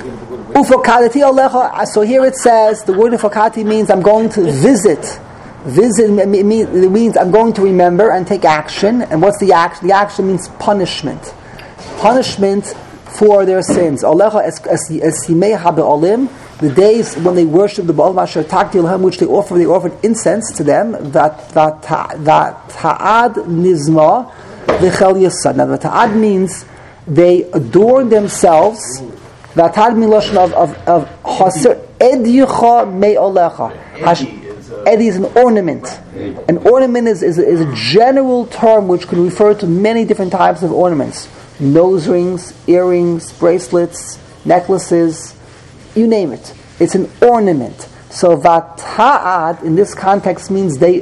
Ufokadati alecha. So here it says the word ufokati means I'm going to visit. Visit it means I'm going to remember and take action. And what's the action? The action means punishment. Punishment for their sins. Alecha esimei habe'olim. The days when they worship the Baal Masher Takti Ilhem, which they offer, they offered incense to them. That that that ta'ad nizma v'chel yasad. Now the ta'ad means they adorn themselves. That ta'ad means lashon of of of haser ed yicha me'olecha. Edi is an ornament. An ornament is, is, is a general term which can refer to many different types of ornaments. Nose rings, earrings, bracelets, necklaces, you name it. It's an ornament. So vata'ad in this context means they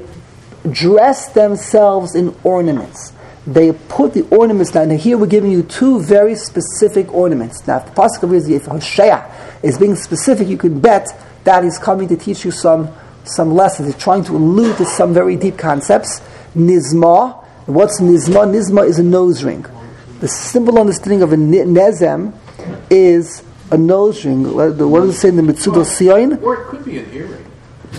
dress themselves in ornaments. They put the ornaments down. Now here we're giving you two very specific ornaments. Now if the pasuk is if Hosea is being specific, you can bet that he's coming to teach you some some lessons. He's trying to allude to some very deep concepts. Nizma. What's Nizma? Nizma is a nose ring. The simple understanding of a nezem is a nose ring. What does it say in the Mitzudos Sion? Or it could be an earring.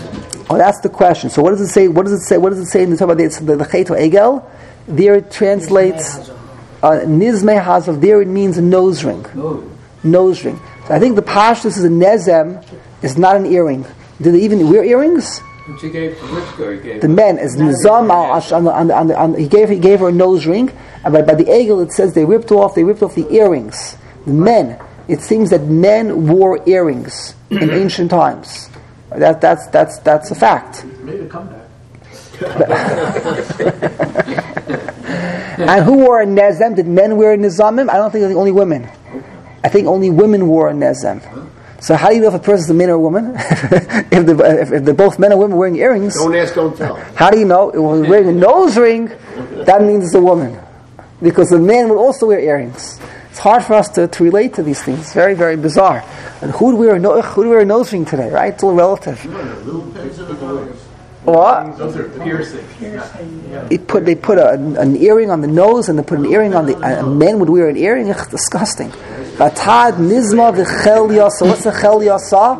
Oh, that's the question. So what does it say? What does it say? What does it say in the talk about the the Chet Egel? There it translates uh, Nizmei Hazav. There it means a nose ring. Nose ring. So I think the pashtus is a nezem is not an earring. Do they even wear earrings? Which he gave to Rivka, he gave The men as nizam al on the, on the, on the, on the, he gave he gave her a nose ring, and by, by the Egel it says they ripped off they ripped off the earrings. The men. It seems that men wore earrings in ancient times. That that's that's that's a fact. made a comeback. And who wore a nezem? Did men wear nizamim? I don't think only women. I think only women wore a nezem. So how do you know if a person is a man or a woman? if, the, if, if they're both men and women wearing earrings, Don't ask, don't tell. how do you know? If we're wearing a nose ring, that means it's a woman, because the man would also wear earrings. It's hard for us to, to relate to these things. It's very, very bizarre. And who would wear a no, who would wear a nose ring today? Right? It's all relative. What? Those are piercing. Yeah. They put they put a, an earring on the nose, and they put an earring on the. A man would wear an earring. Ugh, disgusting. Vatad nizma v'chel yasa. What's a chel yasa?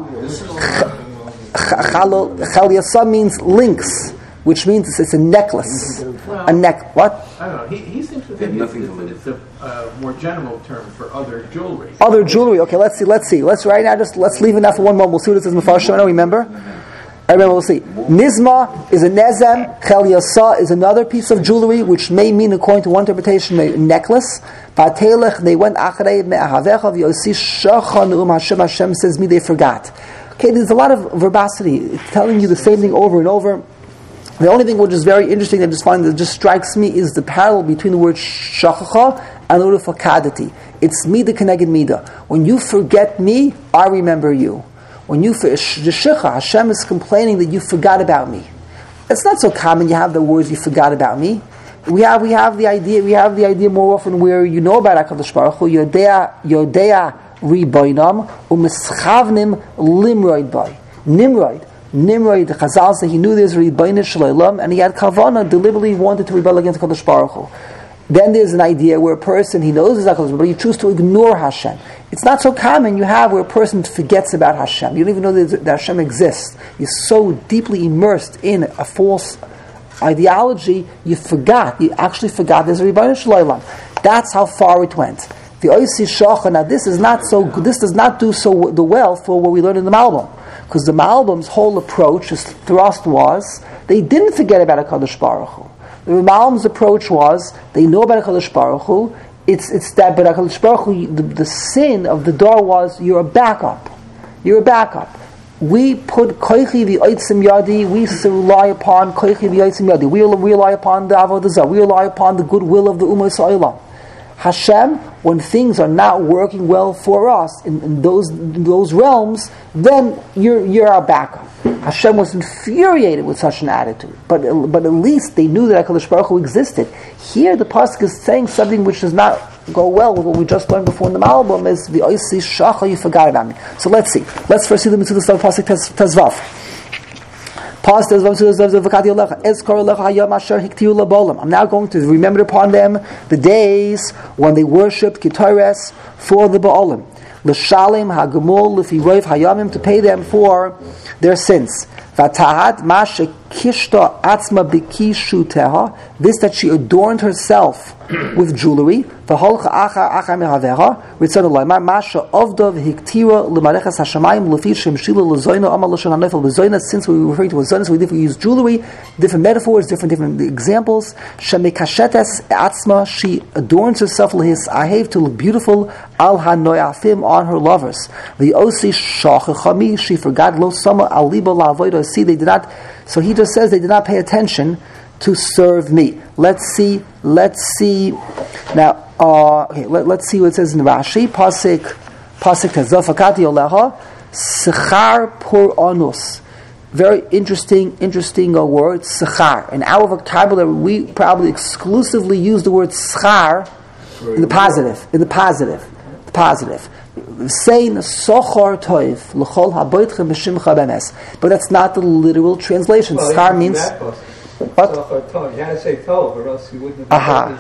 Chel yasa means links, which means it's, it's a necklace. A neck. What? I don't know. He, he seems to They have think nothing it's, to it's, it's a uh, more general term for other jewelry. Other jewelry. Okay, let's see. Let's see. Let's right now just let's leave it now for one moment. We'll see what it says in Mefarshim. I don't remember. I remember. We'll see. Nizma is a nezem. Chel yasa is another piece of jewelry, which may mean, according to one interpretation, a necklace. Vatelech, they went achrei me'ahavecha v'yosi shachan um Hashem. Hashem says me they forgot. Okay, there's a lot of verbosity. It's telling you the same thing over and over. The only thing which is very interesting that I just find that just strikes me is the parallel between the word shachacha and the word fakadati. It's mida keneged mida. When you forget me, I remember you. When you Shikha, Hashem is complaining that you forgot about me. It's not so common. You have the words you forgot about me. We have we have the idea we have the idea more often where you know about HaKadosh Baruch Hu. Yodea Yodea riboinam umischavnim limroid by Nimrod. Nimrod, the Chazal say he knew there's a riboinah shleilam, and he had kavana deliberately wanted to rebel against HaKadosh Baruch Hu. Then there's an idea where a person, he knows he's HaKadosh, but you choose to ignore Hashem. It's not so common you have where a person forgets about Hashem. You don't even know that Hashem exists. You're so deeply immersed in a false ideology, you forgot. You actually forgot there's a Rebbeinu Shalom. That's how far it went. The Oisi Shacha, now this is not so, this does not do so the well for what we learned in the Malbim. Because the Malbim's whole approach, his thrust was, they didn't forget about HaKadosh Baruch Hu. The Malbim's approach was, they know about HaKadosh Baruch Hu, it's it's that, but HaKadosh Baruch Hu, the, the sin of the door was you're a backup. You're a backup. We put koichi v'oitzim yadi. We rely upon koichi v'oitzim yadi. We rely upon the avodah zarah. We rely upon the goodwill of the ummah Yisrael. Hashem, when things are not working well for us in, in those in those realms, then you're you're our backup. Hashem was infuriated with such an attitude, but but at least they knew that HaKadosh Baruch Hu existed. Here, the pasuk is saying something which does not go well with what we just learned before in the Malbim, is the oisi shacha, you forgot about me. So let's see. Let's first see the mitzvah of pasuk Tezvav. I'm now going to remember upon them the days when they worshipped Ketores for the Baalim. L'shalim hagemul l'fi roiv hayamim, to pay them for their sins. V'tahad ma shekishta atzma b'kishuteha, this that she adorned herself with jewelry. V'holcha achar achar mehaveha ritzon aloymar ma she'ovda v'hiktira l'marechas hashamayim l'fi shemshila l'zoyna amal l'shon hanefel l'zoyna. Since we were referring to a zoyna, so we different use jewelry, different metaphors, different different examples. Shemekashetes atzma, she adorns herself l'his ahev, to look beautiful, al hanoyafim, on her lovers. V'osi shachachami, she forgot lo sama al liba la'avodah. See, they did not. So he just says they did not pay attention to serve me. Let's see. Let's see. Now, uh, okay, let, let's see what it says in Rashi. Pasik, pasik tezafakati oleha sechar por onus. Very interesting, interesting uh, word, sechar. In our vocabulary, we probably exclusively use the word schar in the positive. In the positive, the positive. Saying sochar toiv l'chol haboitchem b'shimcha bemes, but that's not the literal translation. Well, schar means what? Sochar tov. You had to say tov, or else you wouldn't have Aha.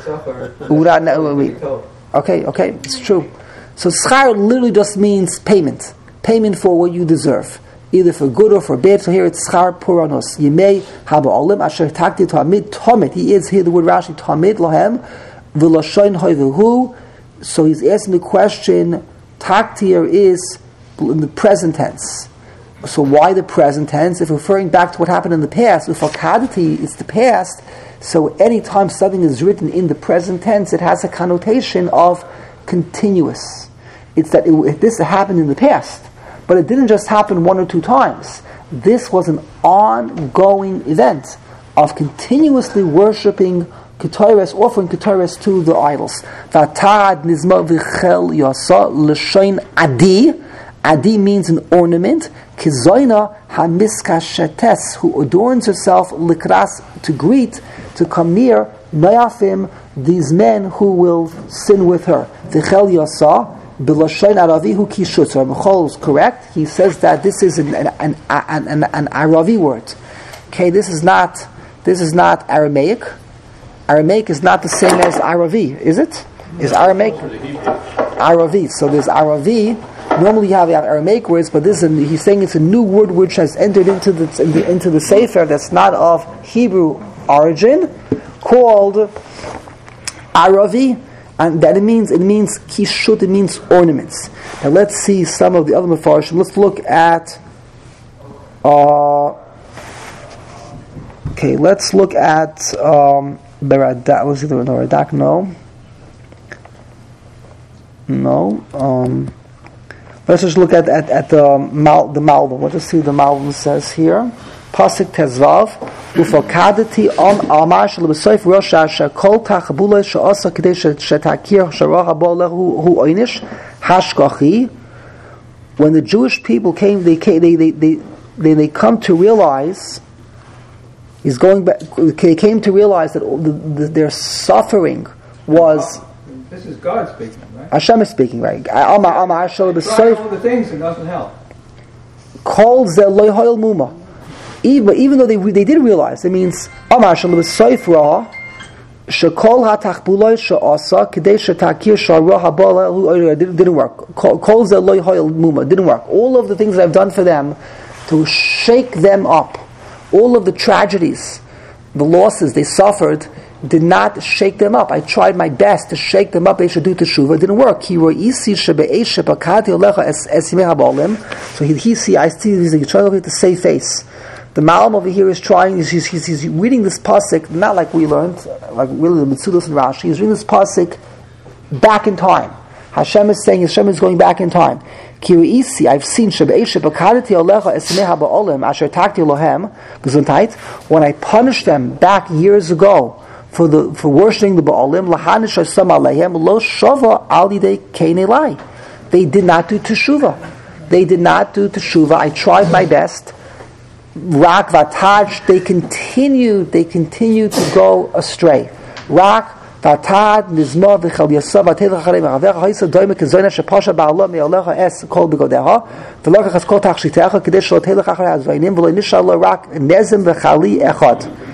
sochar. Okay, okay, it's true. So schar literally just means payment, payment for what you deserve, either for good or for bad. So here it's schar puranos. Yimei haba'olim asher takti tamid tomid. He is here the word Rashi tamid lahem v'lashain hoivehu. So he's asking the question. Taktir is in the present tense. So why the present tense? If referring back to what happened in the past, if fakadati is the past, so anytime something is written in the present tense, it has a connotation of continuous. It's that it, this happened in the past, but it didn't just happen one or two times. This was an ongoing event of continuously worshipping Ketores, offering Ketores to the idols. Vatad nizma v'chel yasa l'shoin adi. Adi means an ornament. Kizoina hamiskashetes, who adorns herself likras, to greet, to come near nayafim, these men who will sin with her. V'chel yasa b'lashoin aravi hu kishut. So Michal is correct. He says that this is an an an, an, an, an Aravi word. Okay, this is not this is not Aramaic. Aramaic is not the same as Aravi, is it? Is Aramaic Aravi? So there's Aravi. Normally you have Aramaic words, but this is a, he's saying it's a new word which has entered into the, in the into the Sefer that's not of Hebrew origin, called Aravi, and that it means it means kishut. It means ornaments. Now let's see some of the other mefarshim. Let's look at. Uh, okay, let's look at. Um, Beradak, was it the Beradak? No. No. Um, let's just look at at, at the Mal, the Malbim. Let's just see what the Malbim says here. Pasuk Tezvav ufakadati on Amar shel b'soif rosh shakol tachabula she'asa kedei shetakir sharah haba lehu hu oynish hashkachi. When the Jewish people came, they came, they they they they, they come to realize. He's going back. He came to realize that the, the, their suffering was. This is God speaking, right? Hashem is speaking, right? Amar Amar Hashem try all the things and doesn't help. Calls the loyhoil muma. Even even though they they did realize, it means Amar Hashem b'soifra shekol hatachbulay she'asa kedei shetakir sharah haba didn't work. Calls the loyhoil muma didn't work. All of the things that I've done for them to shake them up. All of the tragedies, the losses they suffered, did not shake them up. I tried my best to shake them up. They should do teshuvah. It didn't work. So he, he see, I see, he's trying to look at the safe face. The Malm over here is trying, he's, he's, he's, he's reading this pasuk, not like we learned, like really the Mitzudos and Rashi. He's reading this pasuk back in time. Hashem is saying, Hashem is going back in time. Kiriisi, I've seen when I punished them back years ago for the for worshiping the Baalim, they did not do teshuvah. They did not do teshuvah. I tried my best. Rak Vataj, they continued, they continued to go astray. Rak Vatad Nizma V'chal Yasav Vatedach Harei Meravecha Ha'isa Doime Kezoyna Shepasha Ba'ala Me'olecha Es Kol Begodeha V'lo Kachas Kol Tachshitecha Kedei Shelo Telech Acharei Hazvaynim V'lo Nisha Lo Rak Nezim V'chali Echad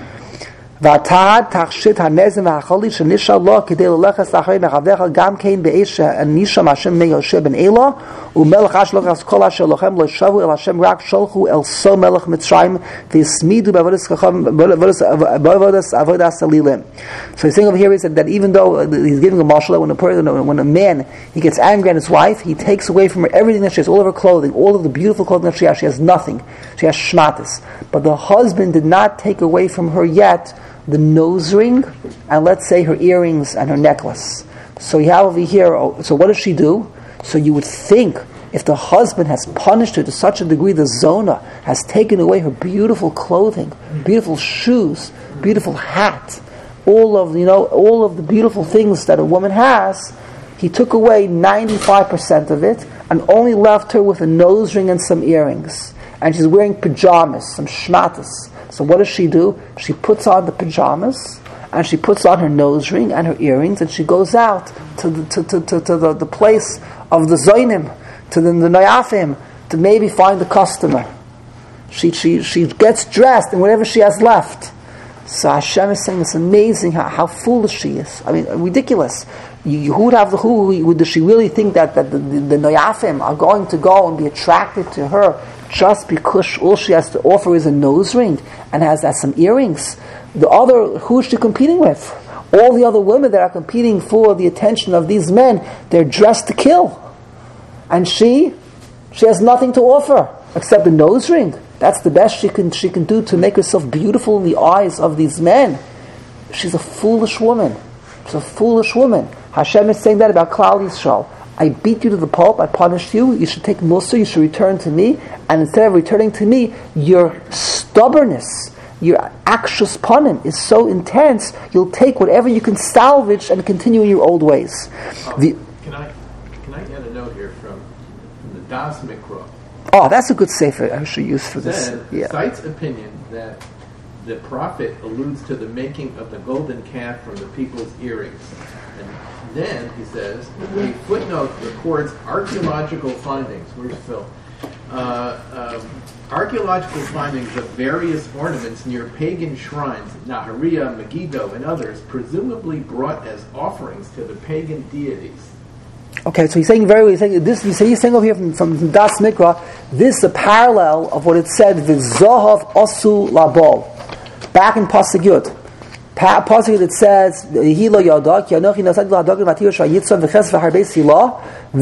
Vatad Tachshit HaNezim V'chali Shenisha Lo Kedei Lelechas Acharei Meravecha Gam Kein Be'esh Anisha Hashem Me Yoshe Ben Elah U'melech Ash Lo Kachas Kol Asher Lochem Lo Shavu El Hashem Rak Sholchu El So Melech Mitzrayim V'Yismidu B'avodas Chacham B'avodas Avodas Alilim. So he's saying over here is that, that even though he's giving a marshal, when a person, when a man he gets angry at his wife, he takes away from her everything that she has, all of her clothing, all of the beautiful clothing that she has. She has nothing. She has shmatis. But the husband did not take away from her yet the nose ring and let's say her earrings and her necklace. So you have over here. So what does she do? So you would think if the husband has punished her to such a degree, the zona has taken away her beautiful clothing, beautiful shoes, beautiful hat, all of you know, all of the beautiful things that a woman has, he took away ninety-five percent of it and only left her with a nose ring and some earrings. And she's wearing pajamas, some shmatas. So what does she do? She puts on the pajamas and she puts on her nose ring and her earrings and she goes out to the to, to, to, to the, the place of the zoinim, to the, the nayafim, to maybe find the customer. She she she gets dressed in whatever she has left. So Hashem is saying it's amazing how, how foolish she is. I mean, ridiculous. You, who would have the who? Would does she really think that, that the, the, the Noyafim are going to go and be attracted to her just because all she has to offer is a nose ring and has, has some earrings? The other, who is she competing with? All the other women that are competing for the attention of these men, they're dressed to kill. And she, she has nothing to offer except a nose ring. That's the best she can she can do to make herself beautiful in the eyes of these men. She's a foolish woman. She's a foolish woman. Hashem is saying that about Klal Yisrael. I beat you to the pulp, I punished you, you should take Musa, you should return to me, and instead of returning to me, your stubbornness, your akshus panim is so intense, you'll take whatever you can salvage and continue in your old ways. Um, the, can I can I add a note here from, from the Das Mikra? Oh, that's a good sefer I should use for this. Said, yeah. Cites opinion that the prophet alludes to the making of the golden calf from the people's earrings. And then, he says, the footnote records archaeological findings. Where's Phil? Uh, um, archaeological findings of various ornaments near pagan shrines, Nahariya, Megiddo, and others, presumably brought as offerings to the pagan deities. Okay, so he's saying very well. He's saying this. He's saying over here from, from Das Mikra. This is a parallel of what it said. V'zohav osu labol. Back in Pasuk Yud. Pasuk Yud it says Hilo Yadak Yanochi Nasag Ladag Matir Shayitzon V'Ches V'Harbei Sila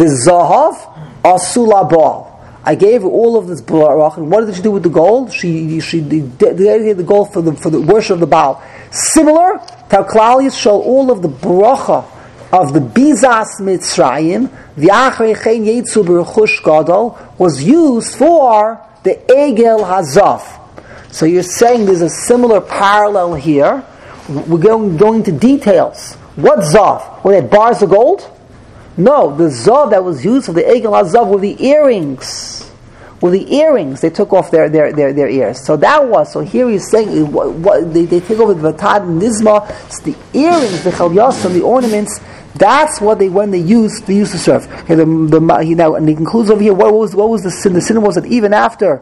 V'zohav osu labol. I gave her all of this barach, and what did she do with the gold? She she dedicated the gold for the for the worship of the Baal. Similar to how Klal Yisrael, all of the bracha of the Bizas Mitzrayim, V'Achrei Chen Yetzu B'Rechush Gadol, was used for the Egel Hazav. So you're saying there's a similar parallel here. We're going, going into details. What Zav? Were they bars of gold? No, the Zav that was used for the Egel Hazav were the earrings. Were the earrings. They took off their, their, their, their ears. So that was, so here he's saying, what, what, they, they take over the Vatad and Nizma, it's the earrings, the Chalyas, the ornaments. That's what they when they used they used to serve. Okay, the, the, he now and he concludes over here. What was what was the sin? The sin was that even after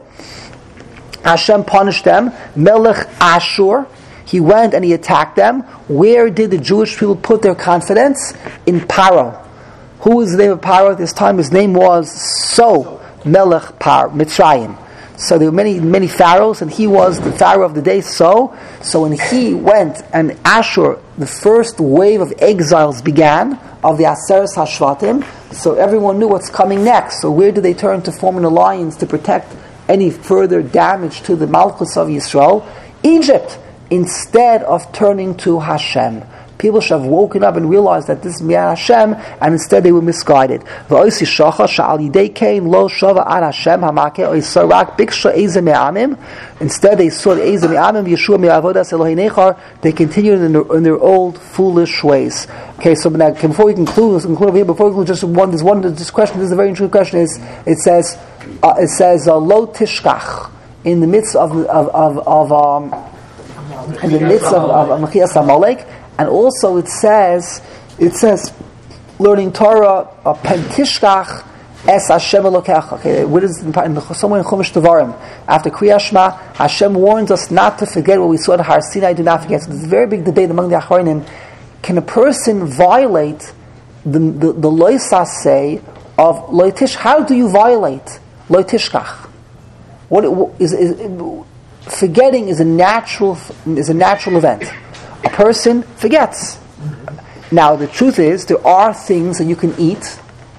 Hashem punished them, Melech Ashur, he went and he attacked them. Where did the Jewish people put their confidence? In Paro. Who was the name of Paro at this time? His name was So Melech Par Mitzrayim. So there were many, many pharaohs, and he was the pharaoh of the day. So, so when he went and Ashur, the first wave of exiles began of the Aseres Hashvatim. So everyone knew what's coming next. So where did they turn to form an alliance to protect any further damage to the Malchus of Yisrael? Egypt, instead of turning to Hashem. People should have woken up and realized that this is Miyad Hashem, and instead they were misguided. Instead they saw the Eze Me'amim, Yeshua Me'avodas Elohei Nechar, they continued in their, in their old foolish ways. Okay, so now, before we conclude, conclude over here, before we conclude, just one, there's one, this question, this is a very interesting question, is, it says, uh, it says, uh, Lo Tishkach, in the midst of, of, of, of um, in the midst of, of Mechias Amalek, and also it says, it says, learning Torah, uh, Pentishkach, Es Hashem Elokecha. Okay, what is in, somewhere in Chumash Devarim, after Kriyas Shema, Hashem warns us not to forget what we saw at Har Sinai. Do not forget. So there's a very big debate among the Achronim. Can a person violate the the, the loisas say of loitish? How do you violate loitishkach? What is, is, is forgetting is a natural is a natural event. A person forgets. Now the truth is there are things that you can eat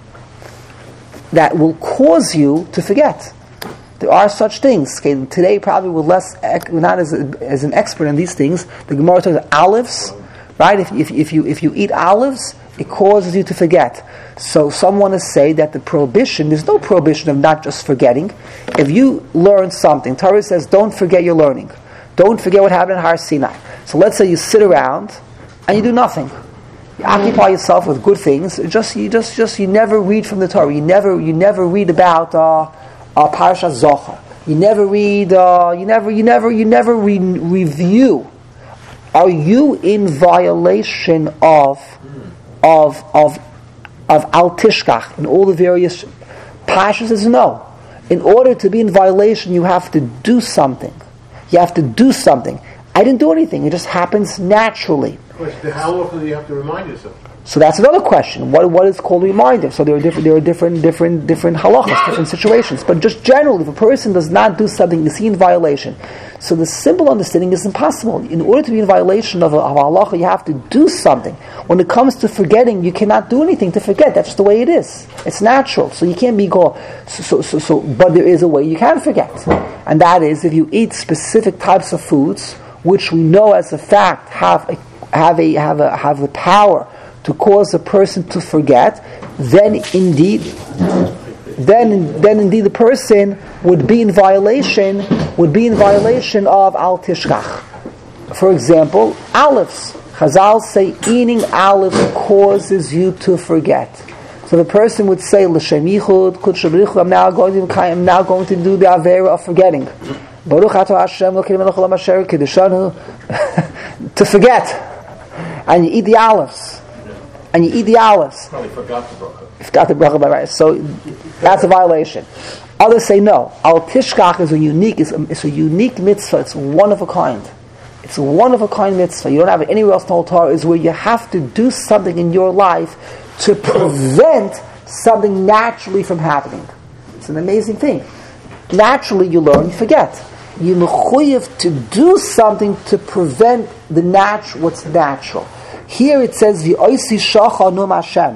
that will cause you to forget. There are such things. Okay, today probably we're less, we're not as as an expert in these things. The Gemara talks about olives, right? If, if if you if you eat olives, it causes you to forget. So some want to say that the prohibition, there's no prohibition of not just forgetting. If you learn something, Torah says don't forget your learning. Don't forget what happened in Har Sinai. So let's say you sit around and you do nothing. You occupy yourself with good things. Just you just just you never read from the Torah. You never you never read about uh, uh, Parashat Zochar. You never read. Uh, you never you never you never re- review. Are you in violation of of of of Al Tishkach and all the various Pasha says no. In order to be in violation, you have to do something. You have to do something. I didn't do anything. It just happens naturally. How often do you have to remind yourself? So that's another question. What what is called a reminder? So there are different there are different different different halachas, different situations. But just generally, if a person does not do something, is he in violation? So the simple understanding is impossible. In order to be in violation of a, of a halacha, you have to do something. When it comes to forgetting, you cannot do anything to forget. That's just the way it is. It's natural. So you can't be go. So, so, so, so but there is a way you can forget, and that is if you eat specific types of foods, which we know as a fact have a have a have a have the power to cause a person to forget, then indeed, then then indeed the person would be in violation would be in violation of al tishkach. For example, olives. Chazal say eating olives causes you to forget. So the person would say, "L'shem yichud, kudsha b'richud." I'm now going to I'm now going to do the avera of forgetting. Baruch atah Hashem l'kelim melech olam asher kiddushanu, to forget. And you eat the olives. And you eat the olives. Probably forgot the bracha. Forgot the bracha by right. So that's a violation. Others say no. Al tishkach is a unique, it's a, it's a unique mitzvah. It's one of a kind. It's a one of a kind mitzvah. You don't have it anywhere else in the whole Torah. Is where you have to do something in your life to prevent something naturally from happening. It's an amazing thing. Naturally, you learn, you forget. You mechuyev to do something to prevent the natural, what's natural. Here it says, "V'oisi shacha num Hashem."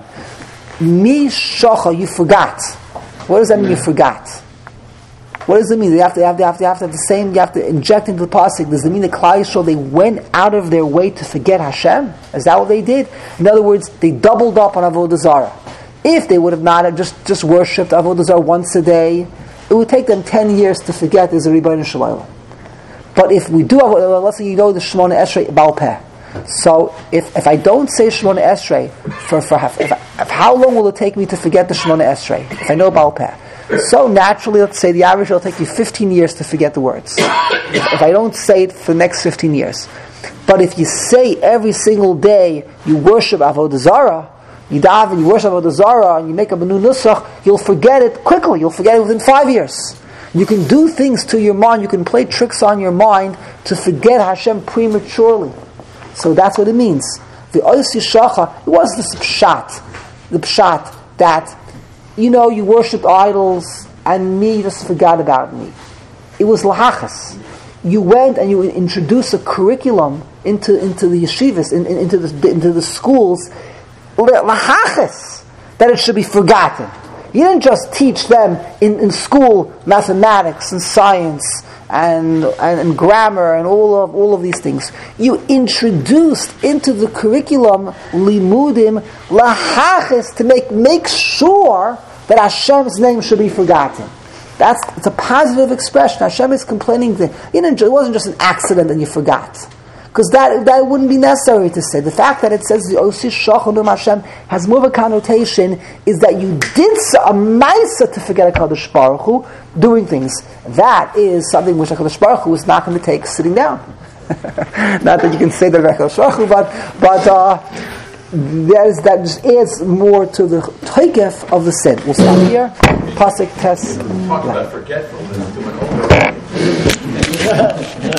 Mi shacha, you forgot. What does that mean? You forgot. What does it mean? They have to have, they have, to have to have the same. You have to inject into the pasuk. Does it mean the Klal Yisrael they went out of their way to forget Hashem? Is that what they did? In other words, they doubled up on Avodah Zarah. If they would have not have just just worshipped Avodah Zarah once a day, it would take them ten years to forget there's a Rebbeinu Shalom. But if we do have, let's say you know the Shemona Esrei Baal Peh. So if if I don't say Shemona Esrei for for if, if, if how long will it take me to forget the Shemona Esrei if I know Baal Peh? So naturally, let's say the average will take you fifteen years to forget the words. If, if I don't say it for the next fifteen years, but if you say every single day you worship Avodah Zarah, you daven, you worship Avodah Zarah, and you make a Benu Nusach, you'll forget it quickly. You'll forget it within five years. You can do things to your mind. You can play tricks on your mind to forget Hashem prematurely. So that's what it means. The Oisi Shacha, it was this pshat, the pshat that, you know, you worshipped idols and me just forgot about me. It was lahachas. You went and you introduced a curriculum into into the yeshivas, in, in, into the into the schools, lahachas, that it should be forgotten. You didn't just teach them in, in school mathematics and science and, and and grammar and all of all of these things. You introduced into the curriculum limudim lahachis to make make sure that Hashem's name should be forgotten. That's it's a positive expression. Hashem is complaining that you know, it wasn't just an accident and you forgot. Because that that wouldn't be necessary to say. The fact that it says the Osi Shachanum Hashem has more of a connotation is that you did a ma'isa to forget HaKadosh Baruch Hu doing things. That is something which HaKadosh Baruch Hu is not going to take sitting down. Not that you can say that about HaKadosh Baruch Hu, but but uh, that, is, that just adds more to the taikef of the sin. We'll stop here. Pasuk Tes. Talk about forgetfulness to an older